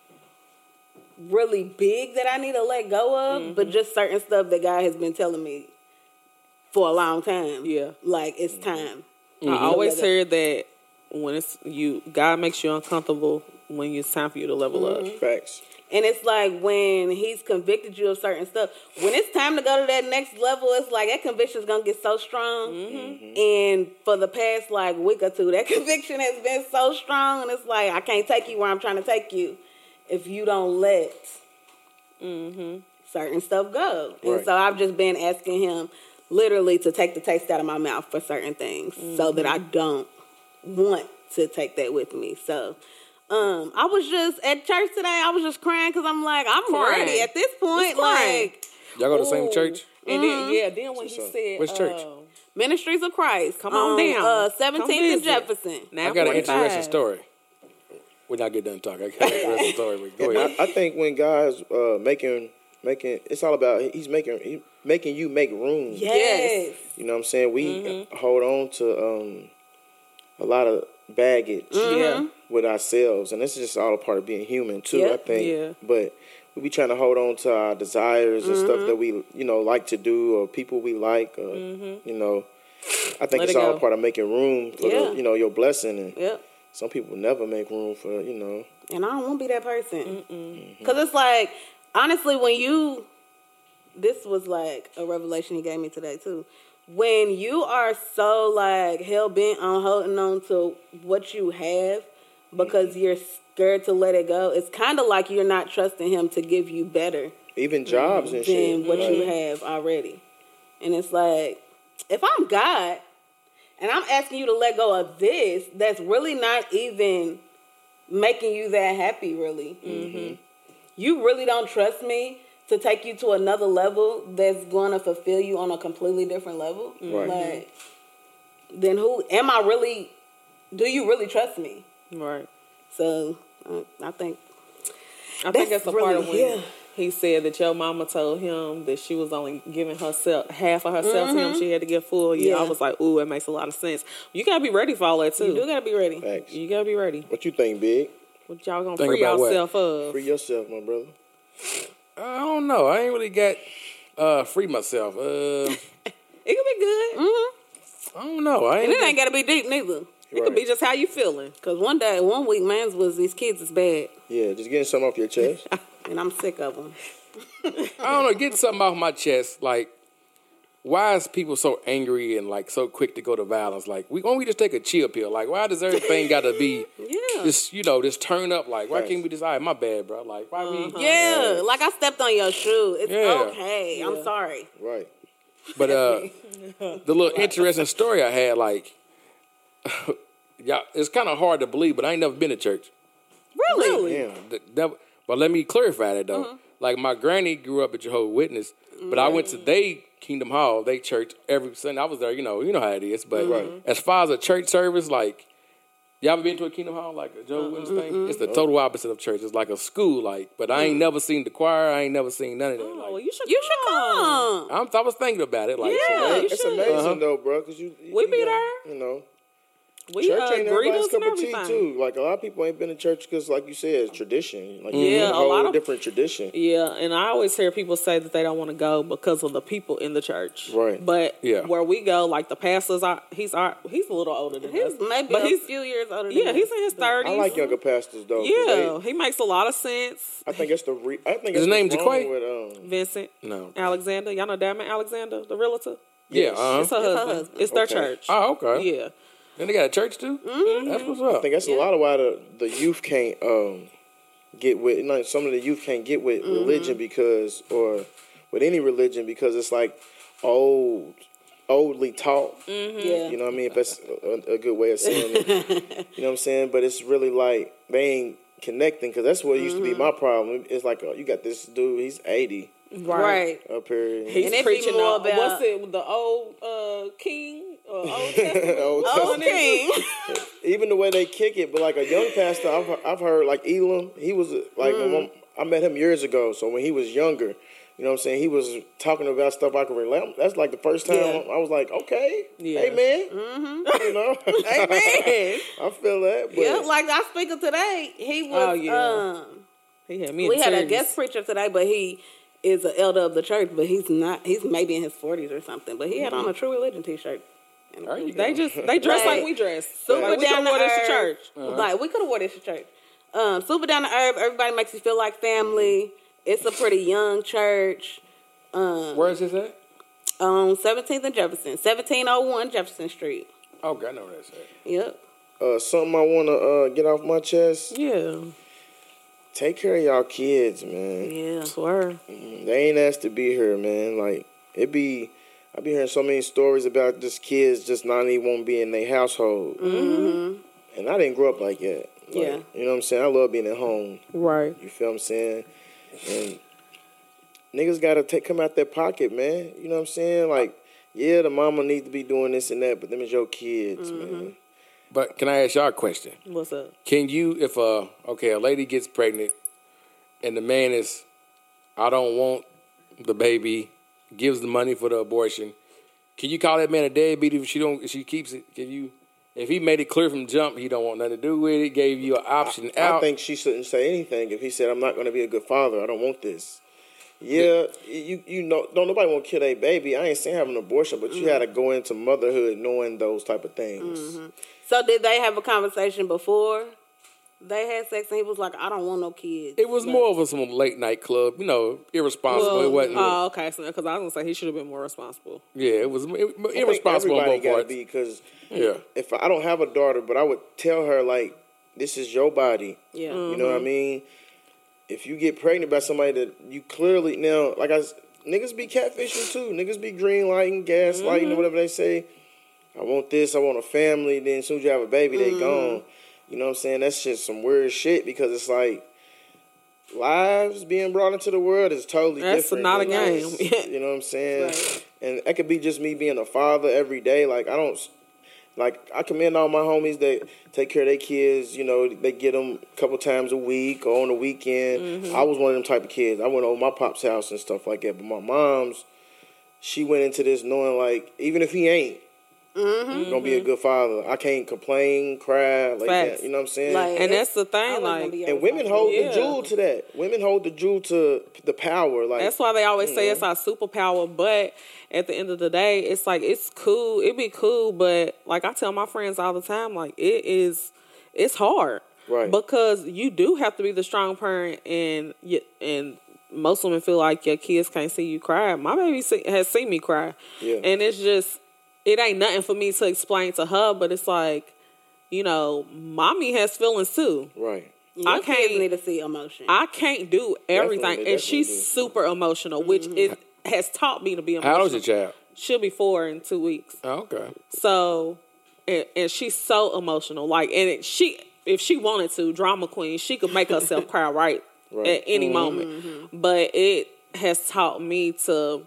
really big that I need to let go of, but just certain stuff that God has been telling me for a long time. Yeah. Like, it's time.
I always hear that when God makes you uncomfortable when it's time for you to level up.
Facts.
And it's like when he's convicted you of certain stuff, when it's time to go to that next level, it's like that conviction's going to get so strong. Mm-hmm. And for the past week or two, that conviction has been so strong. And it's like, I can't take you where I'm trying to take you if you don't let certain stuff go. Right. And so I've just been asking him literally to take the taste out of my mouth for certain things so that I don't want to take that with me. So I was just at church today. I was just crying because I'm like, I'm ready at this point. Like,
y'all go to the same church?
And then when he said,
which church?
Ministries of Christ.
Come on down.
17th and Jefferson.
Now I got an interesting story. When I get done talking, I got an interesting story. Go ahead.
I think when God's making, it's all about he's making you make room.
Yes.
You know what I'm saying? We hold on to a lot of baggage with ourselves, and this is just all a part of being human too. I think, but we be trying to hold on to our desires and stuff that we like to do, or people we like, or I think it's all a part of making room for the, your blessing. And some people never make room for
And I don't want to be that person because it's like honestly, this was like a revelation he gave me today too. When you are so like hell bent on holding on to what you have because you're scared to let it go, it's kind of like you're not trusting him to give you better,
even jobs and shit,
than what you have already. And it's like, if I'm God and I'm asking you to let go of this, that's really not even making you that happy, really. Mm-hmm. You really don't trust me to take you to another level that's going to fulfill you on a completely different level.
Right.
Like, then who am I really? Do you really trust me?
Right.
So I think
that's a part of when he said that your mama told him that she was only giving herself half of herself to him. She had to give full. Yeah, I was like, ooh, it makes a lot of sense. You gotta be ready for all that too.
You do gotta be ready.
Thanks.
You gotta be ready.
What you think, Big?
What y'all gonna
Think
free
about
yourself of?
Free yourself, my brother.
I don't know. I ain't really got free myself.
It could be good.
Mm-hmm.
I don't know.
And it ain't gotta be deep neither.
It could be just how you feeling.
Because one week, man's was these kids is bad.
Yeah, just getting something off your chest.
And I'm sick of them.
I don't know. Getting something off my chest. Like, why is people so angry and like so quick to go to violence? Like, why don't we just take a chill pill? Like, why does everything got to be just turn up? Like, why can't we just, all right, my bad, bro? Like, why we?
Yeah, like I stepped on your shoe. It's okay.
Yeah.
I'm sorry.
Right.
But the little interesting story I had, like, yeah, it's kind of hard to believe, but I ain't never been to church.
Really?
Yeah.
But let me clarify that though. Like, my granny grew up at Jehovah's Witness, but I went to Kingdom Hall, they church every Sunday. I was there, you know how it is. But as far as a church service, like, y'all ever been to a Kingdom Hall, like a Jehovah's Witness thing? It's the total opposite of church. It's like a school, like. But I ain't never seen the choir. I ain't never seen none of that.
Oh,
like,
you should come.
I was thinking about it. Like,
It's amazing though, bro. Because
we be there.
You know.
We
church ain't everybody's cup of
everything.
tea too. Like, a lot of people ain't been to church because, like you said, it's tradition. Like,
a lot of
different tradition.
Yeah, and I always hear people say that they don't want to go because of the people in the church.
Right.
But where we go, like the pastors, he's a little older than us.
Maybe a few years older than us.
He's in his 30s.
I like younger pastors though.
Yeah, he makes a lot of sense.
I think it's
his name Jaquay?
With
Vincent.
No.
Alexander. Y'all know Diamond Alexander, the realtor?
Yeah,
It's her husband. It's their church.
Oh, okay.
Yeah.
And they got a church too? Mm-hmm. That's what's up.
I think that's a lot of why the youth can't get with, you know, some of the youth can't get with religion because, or with any religion, because it's like oldly taught.
Yeah.
You know what I mean? If that's a good way of saying it. You know what I'm saying? But it's really like they ain't connecting, because that's what used to be my problem. It's like, you got this dude, he's 80.
Right.
Up here.
He's
And it be
preaching
more
on,
about-
what's it, the old king? Old Testament?
Old king.
Even the way they kick it, but like a young pastor, I've heard, like Elam, he was like, I met him years ago, so when he was younger, you know what I'm saying, he was talking about stuff I could relate. That's like the first time I was like, okay, amen. You know?
Amen.
I feel that. But
Yeah, like our speaker today, he was,
he had me
we
in
had a
tears.
guest preacher today, but he is an elder of the church, but he's maybe in his 40s or something, but he had on a True Religion t-shirt.
They dress like we dress.
Super
Like, we
down
could've wore
to
this to
earth.
church.
Like, we could have wore this to church. Super down to earth. Everybody makes you feel like family. It's a pretty young church.
Where is this at?
On 17th and Jefferson. 1701 Jefferson Street.
Okay, I know where that's at.
Yep.
something I want to get off my chest.
Yeah.
Take care of y'all kids, man.
Yeah.
Swear.
They ain't asked to be here, man. Like, I be hearing so many stories about just kids just not even want to be in their household.
Mm-hmm.
And I didn't grow up like that. Like,
Yeah.
You know what I'm saying? I love being at home.
Right.
You feel what I'm saying? And niggas got to come out their pocket, man. You know what I'm saying? Like, yeah, the mama needs to be doing this and that, but them is your kids, man.
But can I ask y'all a question?
What's up?
Can you, if a lady gets pregnant and the man is, I don't want the baby, gives the money for the abortion, can you call that man a deadbeat if she keeps it? Can you, if he made it clear from jump he don't want nothing to do with it, gave you an option out?
I think she shouldn't say anything if he said, I'm not going to be a good father, I don't want this. Yeah, you know, don't nobody want to kill their baby. I ain't saying have an abortion, but you had to go into motherhood knowing those type of things.
Mm-hmm. So did they have a conversation before They had sex and he was like, I don't want no kids.
It was more of a some late night club, irresponsible. It wasn't.
Oh, okay. So, because I was gonna say he should have been more responsible.
Yeah, it was irresponsible on both parts.
Because if I don't have a daughter, but I would tell her like, this is your body.
Yeah.
You know what I mean? If you get pregnant by somebody that you clearly now, niggas be catfishing too. Niggas be green lighting, gaslighting, or whatever they say. I want this. I want a family. Then as soon as you have a baby, they gone. You know what I'm saying? That's just some weird shit because it's like lives being brought into the world is totally different.
That's not a game.
You know what I'm saying?
Right.
And that could be just me being a father every day. I commend all my homies that take care of their kids. You know, they get them a couple times a week or on the weekend. I was one of them type of kids. I went over my pop's house and stuff like that. But my mom's, she went into this knowing like, even if he ain't, gonna be a good father. I can't complain, cry like
Facts.
that. You know what I'm saying?
And that's the thing,
and women hold the jewel to that. Women hold the jewel to the power. Like
that's why they always say it's our superpower. But at the end of the day, it's like it's cool. It'd be cool, but like I tell my friends all the time, like it's hard,
right?
Because you do have to be the strong parent, and most women feel like your kids can't see you cry. My baby has seen me cry, and it's just. It ain't nothing for me to explain to her, but it's like, mommy has feelings too.
Right.
Your kids need to see emotion.
I can't do everything. And she's super emotional, which it has taught me to be emotional.
How old is your child?
She'll be 4 in 2 weeks.
Oh, okay.
So, and she's so emotional. Like, and if she wanted to, drama queen, she could make herself cry right at any moment. But it has taught me to,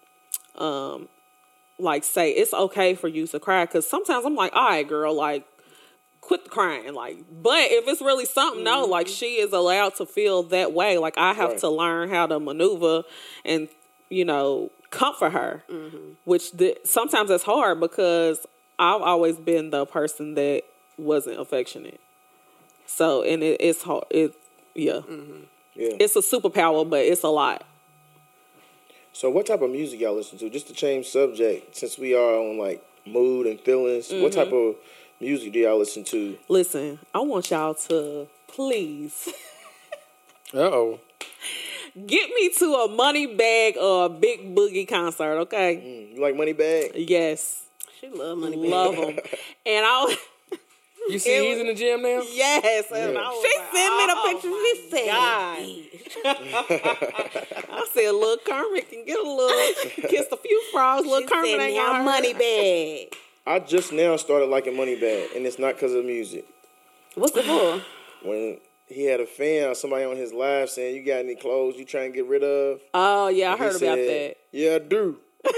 say it's okay for you to cry, because sometimes I'm like, all right, girl, like, quit the crying, like. But if it's really something, no, like, she is allowed to feel that way. Like, I have to learn how to maneuver and comfort her, which sometimes it's hard because I've always been the person that wasn't affectionate. So, and it's hard. It's a superpower, but it's a lot.
So what type of music y'all listen to? Just to change subject, since we are on like mood and feelings, what type of music do y'all listen to?
Listen, I want y'all to please
get
me to a Moneybagg or a Big Boogie concert, okay?
You like Moneybagg?
Yes.
She love Moneybagg.
Love them. And
you see he's in the gym now?
Yes. And
she sent me the picture. She said,
I said, little Kermit can get a little, kiss a few frogs. Little Kermit ain't got
Moneybagg.
I just now started liking Moneybagg, and it's not because of music.
What's it for?
When he had a fan or somebody on his live saying, you got any clothes you trying to get rid of?
Oh, yeah, I heard about that.
Yeah, I do.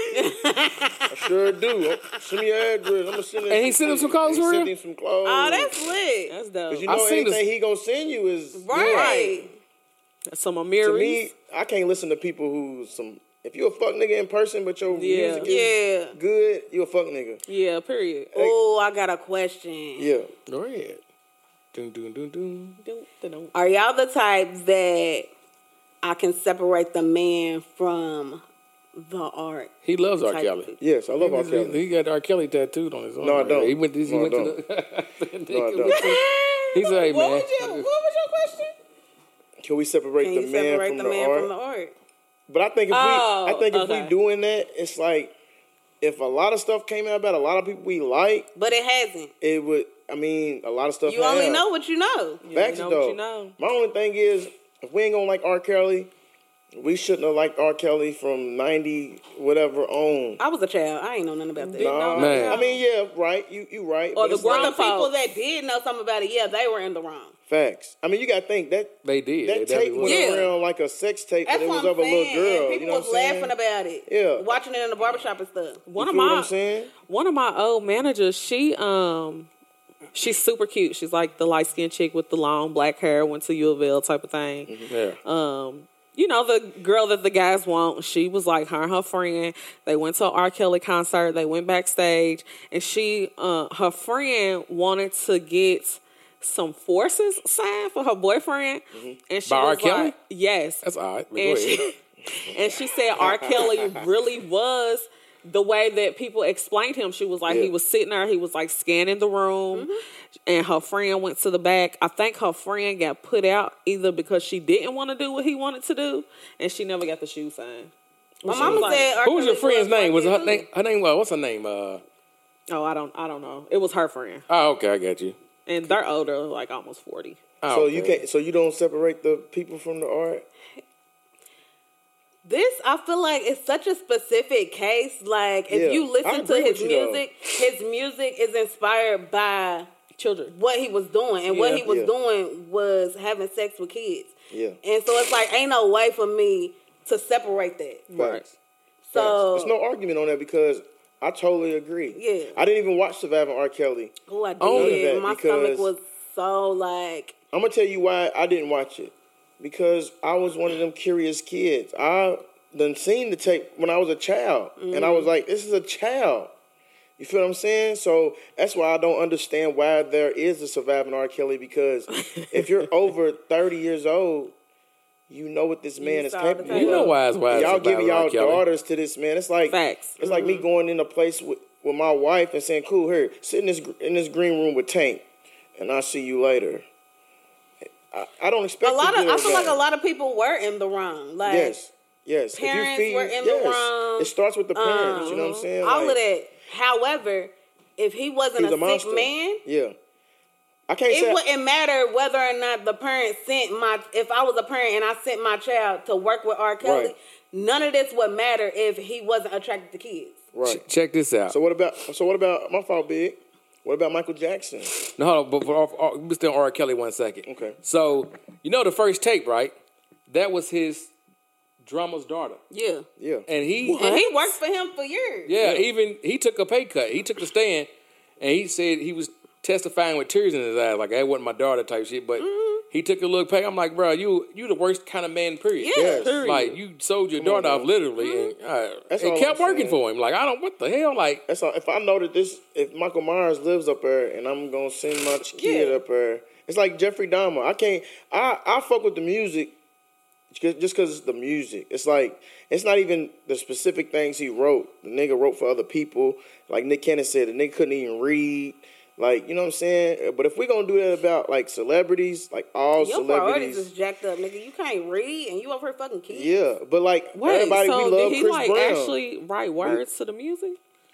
I sure do. Send me your address. I'm gonna send him.
And he sent him some clothes for real?
Send him some clothes.
Oh, that's lit.
That's dope.
Because you know anything he gonna send you is
right.
Some Amiris.
To me, I can't listen to people if you a fuck nigga in person, but your music is good, you a fuck nigga.
Yeah, period.
Oh, I got a question.
Yeah.
Go ahead. Dun, dun, dun, dun. Dun, dun, dun.
Are y'all the type that I can separate the man from the art?
He loves R. Kelly.
Yes, I love R. Kelly.
He got R. Kelly tattooed on his arm.
No, I don't.
He went to the...
No, I don't.
He said, hey, man.
What was your question?
Can we separate the man from the art? But I think if we doing that, it's like if a lot of stuff came out about a lot of people we like,
but it hasn't.
It would. I mean, a lot of stuff.
You only know what you know.
Facts though. My only thing is, if we ain't gonna like R. Kelly, we shouldn't have liked R. Kelly from 90 whatever on.
I was a child. I ain't know nothing about that.
No,
man.
I mean, yeah, right. You right.
Or the people that did know something about it, they were in the wrong.
Facts. I mean, you got to think that
they did.
That tape went around like a sex tape, but it was of a little girl.
People was laughing about it.
Yeah,
watching it in the barbershop and stuff.
One of my old managers, she's super cute. She's like the light skinned chick with the long black hair, went to U of L type of thing.
Mm-hmm.
Yeah. The girl that the guys want, she was like her and her friend. They went to an R. Kelly concert. They went backstage, and her friend wanted to get some forces signed for her boyfriend, and she
by
was
R. Kelly?
Like, yes,
that's odd.
And she said R. Kelly really was the way that people explained him, she was like, he was sitting there, he was like scanning the room, and her friend went to the back. I think her friend got put out either because she didn't want to do what he wanted to do, and she never got the shoe signed.
My mama said,
"Who was your friend's name? Was her name? Her name? What's her name?
Oh, I don't know. It was her friend.
Oh, okay, I got you.
And they're older, like almost 40.
Oh,
so
okay.
you can't. So you don't separate the people from the art.
This, I feel like it's such a specific case. Like, if you listen to his music is inspired by
children.
What he was doing. And what he was doing was having sex with kids.
Yeah.
And so it's like, ain't no way for me to separate that.
Right.
So
there's no argument on that because I totally agree.
Yeah.
I didn't even watch Surviving R. Kelly.
Oh, I did. My stomach was so like...
I'm going to tell you why I didn't watch it. Because I was one of them curious kids. I done seen the tape when I was a child. And I was like, this is a child. You feel what I'm saying? So that's why I don't understand why there is a Surviving R. Kelly. Because if you're over 30 years old, you know what this man is capable of.
You know why it's why
y'all giving y'all
Kelly.
daughters to this man. It's like
facts.
It's like me going in a place with my wife and saying, cool, here, sit in this green room with Tank. And I'll see you later. I don't expect
I feel like a lot of people were in the wrong. Like
yes.
Parents were in the wrong.
It starts with the parents. You know what I'm saying?
All of that. However, if he wasn't a sick man,
I can't say
it wouldn't matter whether or not the parent if I was a parent and I sent my child to work with R. Kelly, none of this would matter if he wasn't attracted to kids.
Right.
Check this out.
So what about my fault, Big? What about Michael Jackson?
No, hold on, but we're still on R. Kelly 1 second.
Okay.
So, you know the first tape, right? That was his drummer's daughter.
Yeah.
Yeah.
And he
worked for him for years.
Yeah, even he took a pay cut. He took the stand, and he said he was testifying with tears in his eyes, like that wasn't my daughter type shit. But he took a little pay. I'm like, bro, you the worst kind of man, period.
Yeah,
period.
Like you sold your daughter off literally, and it kept working for him. Like what the hell? Like
that's all. If I know that if Michael Myers lives up there, and I'm gonna send my kid up there, it's like Jeffrey Dahmer. I fuck with the music. Just because it's the music. It's like, it's not even the specific things he wrote. The nigga wrote for other people. Like Nick Cannon said, the nigga couldn't even read. Like, you know what I'm saying? But if we're going to do that about, like, celebrities, like all
your
celebrities. Your
priorities is jacked up, nigga. You can't read and you over here fucking kids.
Yeah, but, like, everybody,
so
we love
did he,
Chris Brown.
actually write words to the music?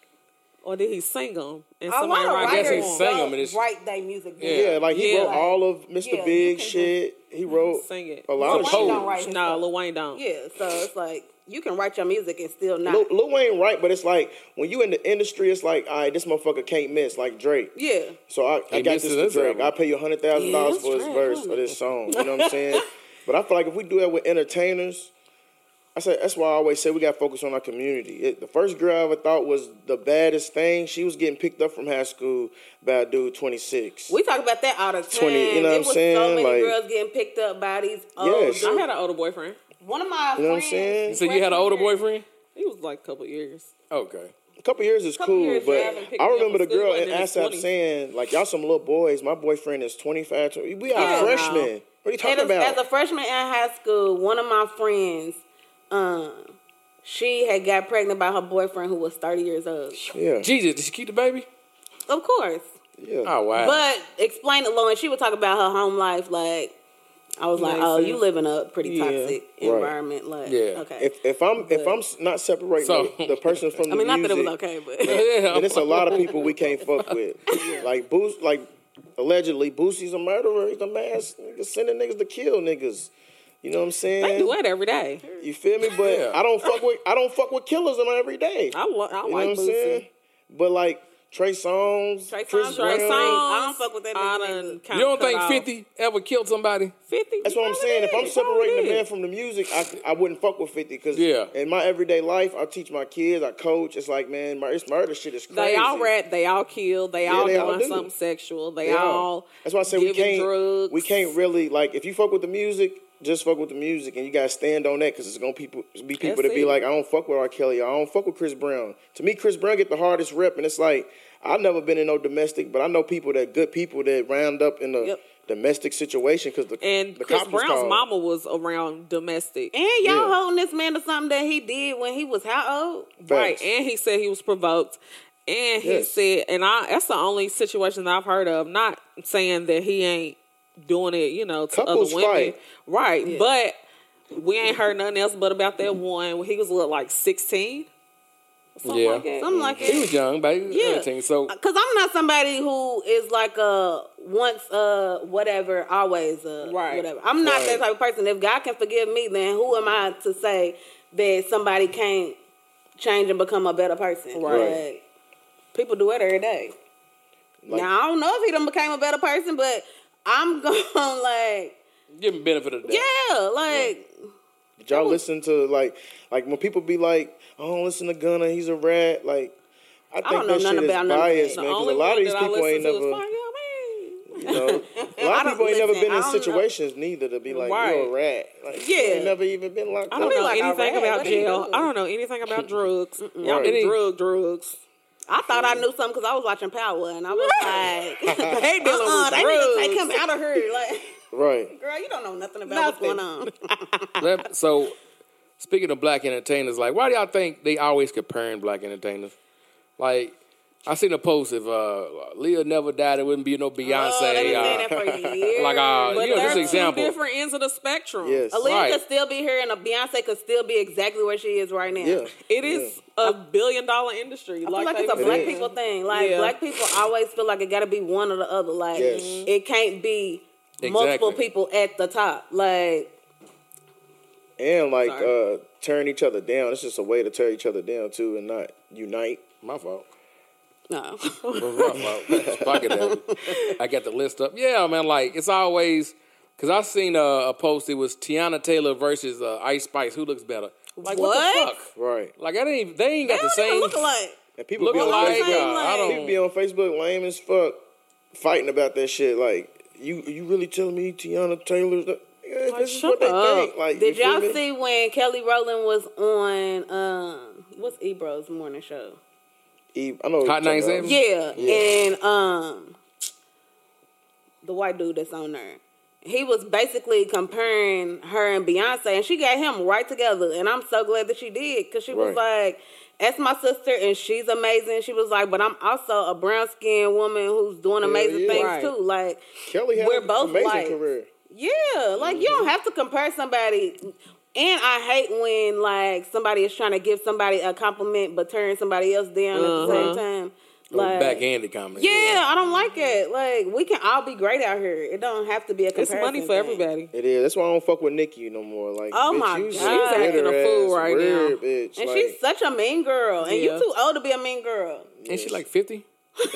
Or did he sing them? And
A lot of writers
write
their music.
Yeah, like he wrote all of Mr. Big shit. He wrote
sing it.
A lot of
shit.
No, Lil Wayne don't.
Yeah, so it's like you can write your music and still not.
Lil Wayne right, but it's like when you in the industry, it's like, all right, this motherfucker can't miss, like Drake.
Yeah.
So I got this for Drake. I pay you $100,000 for his verse or this song. You know what I'm saying? But I feel like if we do that with entertainers, that's why I always say we got to focus on our community. The first girl I ever thought was the baddest thing, she was getting picked up from high school by a dude 26.
We talk about that all the time.
20, you know what I'm saying?
So many
like,
girls getting picked up by these old dudes.
I had an older boyfriend.
One of my
you know
friends.
what I'm saying?
So you had an older boyfriend?
He was like a couple years.
Okay.
A couple years is cool,
years,
but
yeah,
I remember the girl in
in his
ASAP
20s.
saying, like, y'all some little boys. My boyfriend is 25. We are freshmen. What are you talking about?
As a freshman in high school, one of my friends, she had got pregnant by her boyfriend who was 30 years old.
Yeah.
Jesus, did she keep the baby?
Of course.
Yeah.
Oh, wow.
But explain it, Lauren. She would talk about her home life. Like, I was like, oh, you live in a pretty toxic environment. Like, okay.
If I'm not separating the person from the music,
not that it was okay, but
then it's a lot of people we can't fuck with. Like allegedly, Boosie's a murderer. He's a mass nigga sending niggas to kill niggas. You know what I'm saying?
They do that every day.
You feel me? But I don't fuck with killers in every day.
I
you know
like
what I'm saying? But like Trey Songz, Chris Brown.
I don't fuck with that nigga.
You don't think 50 ever killed somebody?
50?
That's what I'm saying. If I'm separating the man from the music, I wouldn't fuck with 50 because in my everyday life, I teach my kids, I coach. It's like, man, this murder shit is crazy.
They all rap, they all kill, they all doing something sexual, they all
That's why I say
giving drugs.
we can't really, like, if you fuck with the music, just fuck with the music, and you gotta stand on that because it's gonna be people
That's
that be
it.
like, I don't fuck with R. Kelly, or I don't fuck with Chris Brown. To me, Chris Brown get the hardest rep, and it's like I've never been in no domestic, but I know good people that round up in the domestic situation because the
Chris
cops was
Brown's
called.
mama was around domestic.
And y'all holding this man to something that he did when he was how old?
Right, and he said he was provoked. And he said, and that's the only situation that I've heard of. Not saying that he ain't doing it, to
Couples
other women.
fight.
Right, but we ain't heard nothing else but about that one when he was like 16. Something like that.
Something like that.
He was young, but he was 18. So,
because I'm not somebody who is like once whatever, always whatever. I'm not that type of person. If God can forgive me, then who am I to say that somebody can't change and become a better person?
Right.
Like, people do it every day. Now I don't know if he done became a better person, but I'm going
give him benefit of the doubt.
yeah, like.
Did y'all listen to like when people be like, I don't listen to Gunna, he's a rat. Like, I think that shit is biased, man. Because a lot of these people ain't never, a lot of people ain't never been in situations neither to be like, you're a rat. Like, you ain't never even been locked up.
I don't know anything about jail. I don't know anything about drugs. Y'all did drugs.
I thought I knew something because I was watching Power and I was like,
they dealing with
they need to take him out of her. Like,
right.
Girl, you don't know nothing about what's going on.
So, speaking of black entertainers, like, why do y'all think they always comparing black entertainers? Like, I seen a post if Leah never died, it wouldn't be no Beyonce.
They've been saying that for years.
Like,
but
this
there's
example.
two different ends of the spectrum.
Yes.
Aaliyah could still be here and a Beyonce could still be exactly where she is right now.
Yeah.
It is a $1 billion industry.
I feel like it's a black people thing. Like, black people always feel like it got to be one or the other. Like, it can't be multiple people at the top. Like,
and like tearing each other down. It's just a way to tear each other down too, and not unite.
My fault.
no.
I got the list up. Yeah, man. Like, it's always because I seen a post. It was Tiana Taylor versus Ice Spice. Who looks better? Like, what the fuck?
Right.
Like, they ain't got the same.
Look alike.
And people
Look
be on
alike.
Facebook. People be on Facebook lame as fuck, fighting about that shit. Like, you really telling me Tiana Taylor's? This is what they think. Like,
did y'all see when Kelly Rowland was on what's Ebro's morning show?
I know
Hot 97?
Yeah, and the white dude that's on there. He was basically comparing her and Beyonce, and she got him right together. And I'm so glad that she did, because she was like, that's my sister, and she's amazing. She was like, but I'm also a brown-skinned woman who's doing amazing things, too. Like,
Kelly had
we're both
amazing
white.
career.
Yeah, like, you don't have to compare somebody. And I hate when, like, somebody is trying to give somebody a compliment but turn somebody else down at the same time. Like,
backhanded comment.
Yeah, I don't like it. Like, we can all be great out here. It don't have to be a comparison.
It's money for everybody.
It is. That's why I don't fuck with Nicki no more. Like,
oh
bitch,
my
you
God,
she's acting a fool right now.
Bitch.
And
like,
she's such a mean girl. And you too old to be a mean girl.
Ain't she like 50?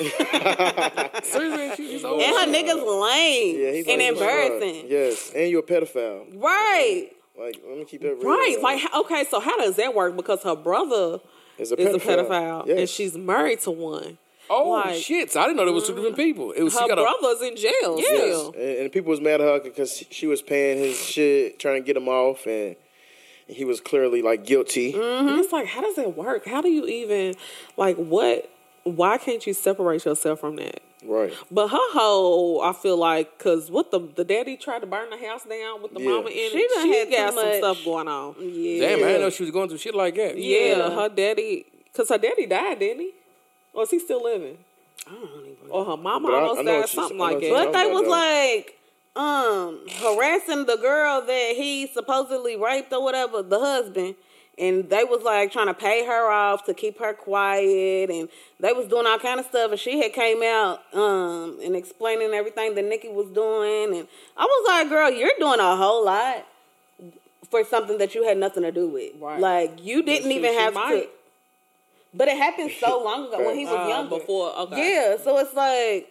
Seriously, she's old.
And her niggas lame and embarrassing.
Yes, and you're a pedophile.
Right.
Like, let me keep that real.
Right. Like, okay, so how does that work? Because her brother is a pedophile and she's married to one.
Oh,
like,
shit. So I didn't know there was two different people. It was
her brother's in jail.
Yes. And people was mad at her because she was paying his shit, trying to get him off, and he was clearly, like, guilty.
Mm-hmm. And it's like, how does that work? How do you even, like, what? Why can't you separate yourself from that?
Right.
But her whole, I feel like, because what the daddy tried to burn the house down with the mama in it, she got some stuff going on.
Yeah.
Damn, I didn't know she was going through shit like that.
Yeah, her daddy, because her daddy died, didn't he? Or is he still living?
I don't even know.
Or her mama almost died, something like that.
But they was like harassing the girl that he supposedly raped or whatever, the husband. And they was like trying to pay her off to keep her quiet, and they was doing all kind of stuff. And she had came out and explaining everything that Nicki was doing. And I was like, girl, you're doing a whole lot for something that you had nothing to do with. Right. Like, you didn't even have to. But it happened so long ago when he was younger.
Before, okay.
Yeah, so it's like,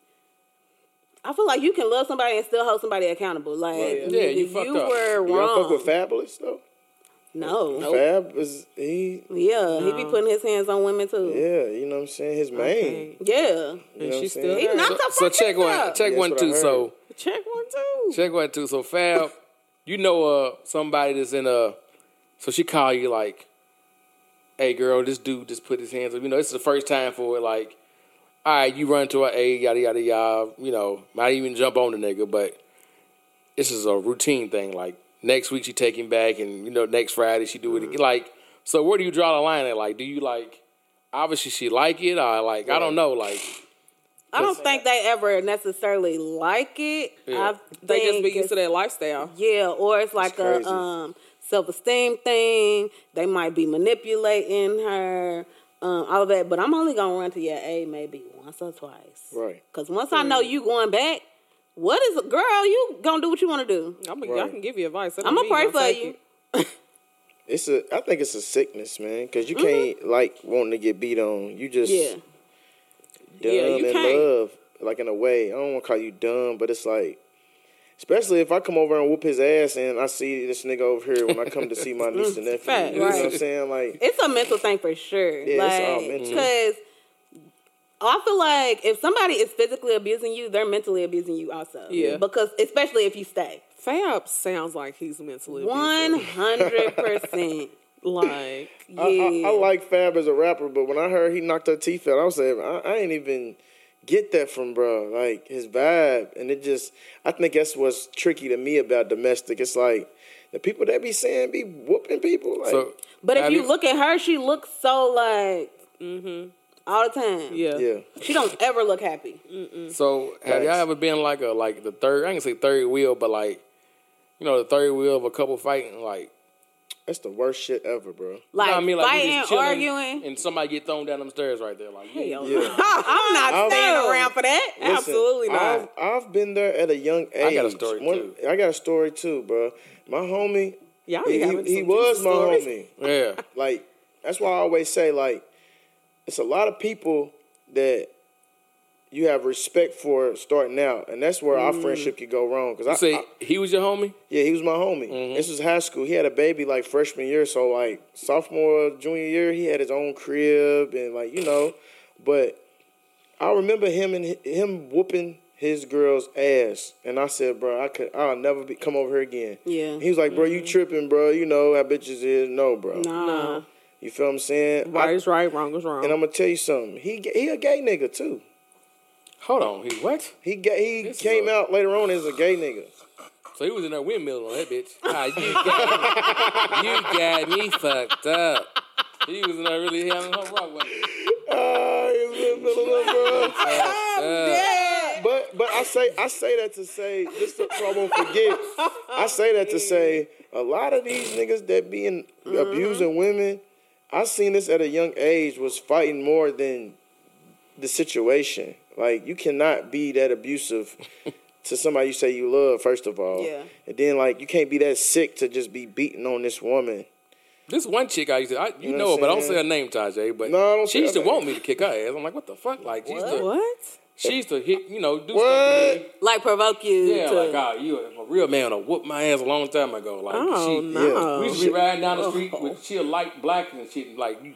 I feel like you can love somebody and still hold somebody accountable. Like,
you fucked up.
Were wrong.
Y'all fuck with Fabulous though?
No.
Fab is he?
Yeah, he be putting his hands on women too.
Yeah, you know what I'm saying. His main.
Yeah,
you know
she's still
he knocked
so check one, 2. So
check 1, 2.
Check 1, 2. So Fab you know somebody that's in a, so she call you like, hey girl, this dude just put his hands up. You know, this is the first time for it. Like, all right, you run to a yada yada yada. You know, might even jump on the nigga, but this is a routine thing. Like next week she take him back, and you know next Friday she do it again. Like, so where do you draw the line at? Like, do you like? Obviously she like it, or like I don't know, like.
I don't think they ever necessarily like it.
Yeah.
They just be used to that lifestyle.
Yeah, or it's like a self-esteem thing. They might be manipulating her, all of that. But I'm only going to run to your A maybe once or twice.
Right.
Because once I know you going back, what is it? Girl, you going to do what you want to do.
I can give you advice.
I'm going to pray for you.
I think it's a sickness, man, because you can't, like, wanting to get beat on. You just... dumb
you
in
can't.
love, like in a way. I don't want to call you dumb, but it's like, especially if I come over and whoop his ass and I see this nigga over here when I come to see my niece and nephew.
Fact,
you know
right.
what I'm saying? Like,
it's a mental thing for sure.
Yeah,
like,
it's all mental.
Because I feel like if somebody is physically abusing you, they're mentally abusing you also.
Yeah.
Because especially if you stay.
Fab sounds like he's mentally abusive.
100%.
Like,
yeah.
I like Fab as a rapper, but when I heard he knocked her teeth out, I was saying, I ain't even get that from bro. Like, his vibe. And it just, I think that's what's tricky to me about domestic. It's like, the people that be saying be whooping people. Like,
but if you look at her, she looks so like, all the time.
Yeah.
She don't ever look happy.
So have y'all ever been like the third, I can say third wheel, but like, you know, the third wheel of a couple fighting, like,
that's the worst shit ever, bro.
Like,
you know what I mean? Like we
fighting,
just chilling
arguing.
and somebody get thrown down them stairs right there. Like,
Yeah.
I'm not
staying around for that.
Listen,
Absolutely not.
I've been there at a young age.
I got a story, too.
I got a story too, bro. My homie,
Y'all be having
he
some
was
juicy
my
stories.
homie.
Yeah.
Like, that's why I always say, like, it's a lot of people that you have respect for starting out, and that's where our friendship could go wrong.
You say he was your homie?
Yeah, he was my homie. This was high school. He had a baby like freshman year, so like sophomore, junior year, he had his own crib and like, you know. But I remember him whooping his girl's ass, and I said, bro, I'll never come over here again.
Yeah.
He was like, bro, you tripping, bro? You know how bitches is. No, bro.
No.
You feel what I'm saying?
Right is right, wrong is wrong.
And I'm gonna tell you something. He a gay nigga too.
Hold on, he what?
He came out later on as a gay nigga.
So he was in there windmilling on that bitch. You got me fucked up. He was in there really having her rock with it.
He was windmilling, bro. But I say that to say, just so I won't forget. I say that to say a lot of these niggas that be abusing women, I seen this at a young age, was fighting more than the situation. Like, you cannot be that abusive to somebody you say you love, first of all.
Yeah.
And then, like, you can't be that sick to just be beating on this woman.
This one chick I used to, you know, but I don't say her name, Tajay, but
No, I don't
she
say
used to
her name.
want me to kick her ass. I'm like, what the fuck? Like,
What?
she used to hit, you know, do
What?
stuff to me.
Like provoke you.
Yeah,
to,
like, you a real man would whoop my ass a long time ago. Like,
Oh,
she,
no.
we used to be riding down the street with she a light black and shit. Like, you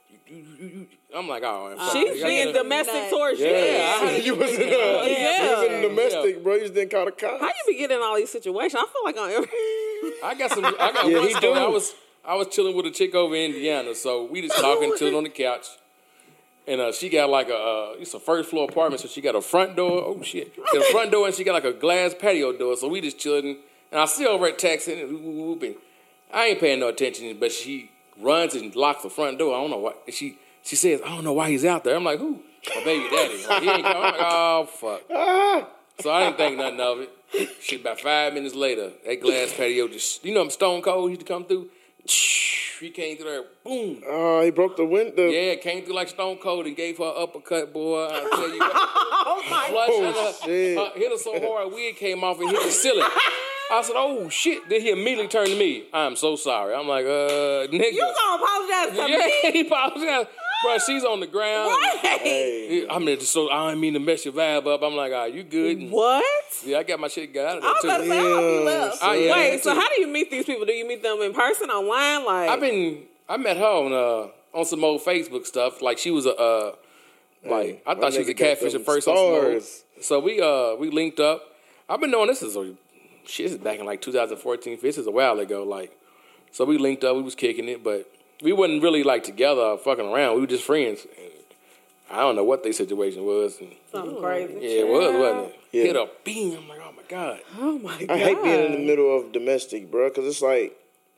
I'm like, oh, fuck.
She's being domestic towards you.
Yeah. You was in a
Yeah.
domestic, bro. You just didn't call the cops.
How you be getting in all these situations? I feel like on every...
I got one story. I was chilling with a chick over in Indiana, so we just talking, chilling on the couch. And she got like it's a first floor apartment, so she got a front door. Oh shit! She got a front door, and she got like a glass patio door. So we just chilling, and I see her over at texting and whooping. I ain't paying no attention, but she runs and locks the front door. I don't know why. She says, I don't know why he's out there. I'm like, who? My baby daddy. Like, he ain't coming. I'm like, oh fuck. So I didn't think nothing of it. Shit, about 5 minutes later, that glass patio just, you know, Stone Cold used to come through. He came through there, boom.
Oh, he broke the window.
Yeah, came through like Stone Cold and gave her an uppercut, boy. I tell you what.
Oh, my
shit.
Hit her so hard, wig came off and hit the ceiling. I said, oh, shit. Then he immediately turned to me. I'm so sorry. I'm like, nigga.
You gonna apologize to
Yeah,
me?
he apologized. Bro, she's on the ground.
Right.
Hey.
I mean, so I didn't mean to mess your vibe up. I'm like, you good? And
What?
yeah, I got my shit got out of
I was
there,
about to
too.
say, I hope you left.
Oh, yeah,
Wait,
that
so
too.
how do you meet these people? Do you meet them in person, online? Like,
I met her on some old Facebook stuff. Like, she was I
my
thought she was a
nigga got
catfish
them
at first on some old.
stars.
So we linked up. I've been knowing this is shit, this is back in like 2014. This is a while ago. Like, so we linked up. We was kicking it, but we wasn't really like together or fucking around. We were just friends. And I don't know what their situation was. And,
something crazy.
Yeah, it was, wasn't it?
Yeah.
Hit a beam. I'm like, oh my God.
Oh my God.
I hate being in the middle of domestic, bro, because it's like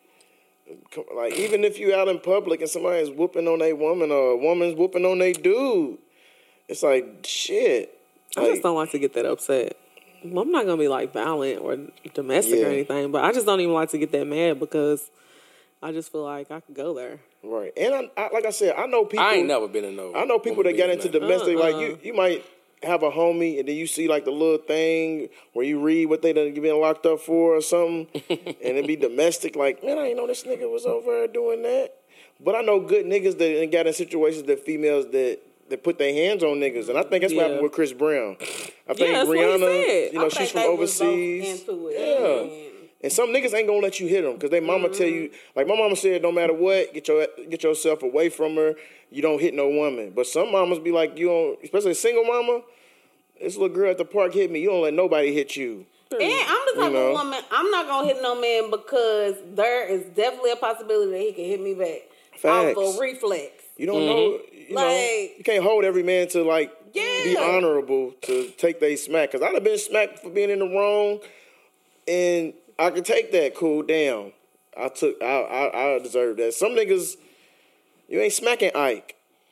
even if you out in public and somebody's whooping on a woman or a woman's whooping on a dude, it's like shit.
I just don't like to get that upset. Well, I'm not gonna be like violent or domestic or anything, but I just don't even like to get that mad because I just feel like I could go there.
Right, and I like I said, I know people.
I ain't never been in no.
I know people that got into domestic. Like you might have a homie, and then you see like the little thing where you read what they done been locked up for or something, and it be domestic. Like, man, I ain't know this nigga was over there doing that. But I know good niggas that got in situations that females that put their hands on niggas, and I think that's what happened with Chris Brown. I think Rihanna, you know, she's from overseas. Yeah. And some niggas ain't gonna let you hit them because they mama tell you, like my mama said, no matter what, get yourself away from her. You don't hit no woman. But some mamas be like, you don't, especially a single mama. This little girl at the park hit me. You don't let nobody hit you.
And I'm the type of woman, I'm not gonna hit no man because there is definitely a possibility that he can hit me back.
Facts.
Off a reflex.
You don't know. You can't hold every man to be honorable to take they smack. Because I'd have been smacked for being in the wrong, and I can take that. Cool, damn. I deserve that. Some niggas, you ain't smacking Ike.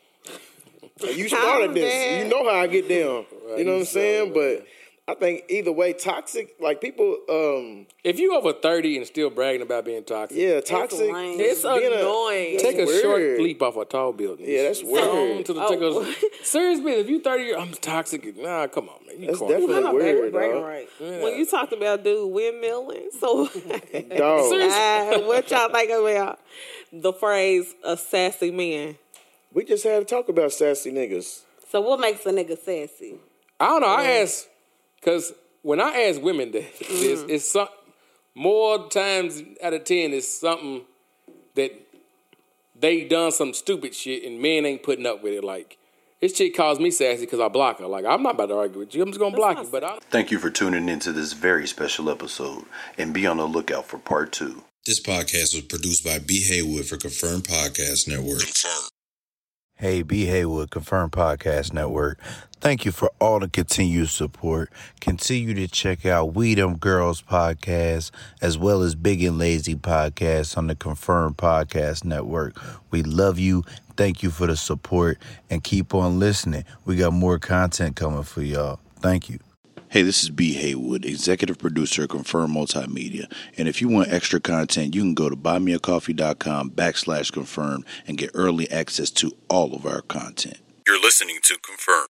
You started this. You know how I get down. Right, you know what I'm saying? But I think either way, toxic, like people.
If you over 30 and still bragging about being toxic.
Yeah, toxic.
It's annoying.
Take a short leap off a tall building.
Yeah, that's weird.
Seriously, if you 30, I'm toxic. Nah, come on, man.
That's definitely weird,
right. When you talked about dude windmilling, so
dog.
What y'all think about the phrase "a sassy man"?
We just had to talk about sassy niggas.
So what makes a nigga sassy?
I don't know. I ask, because when I ask women this, it's some, more times out of 10, it's something that they done some stupid shit and men ain't putting up with it. Like, this chick calls me sassy because I block her. Like, I'm not about to argue with you. I'm just going to block you. But
Thank you for tuning into this very special episode, and be on the lookout for part 2. This podcast was produced by B. Haywood for Confirmed Podcast Network. Confirmed. Hey, B. Haywood, Confirmed Podcast Network. Thank you for all the continued support. Continue to check out We Them Girls podcast, as well as Big and Lazy podcast on the Confirmed Podcast Network. We love you. Thank you for the support, and keep on listening. We got more content coming for y'all. Thank you. Hey, this is B. Haywood, executive producer of Confirmed Multimedia. And if you want extra content, you can go to buymeacoffee.com/confirmed and get early access to all of our content. You're listening to Confirmed.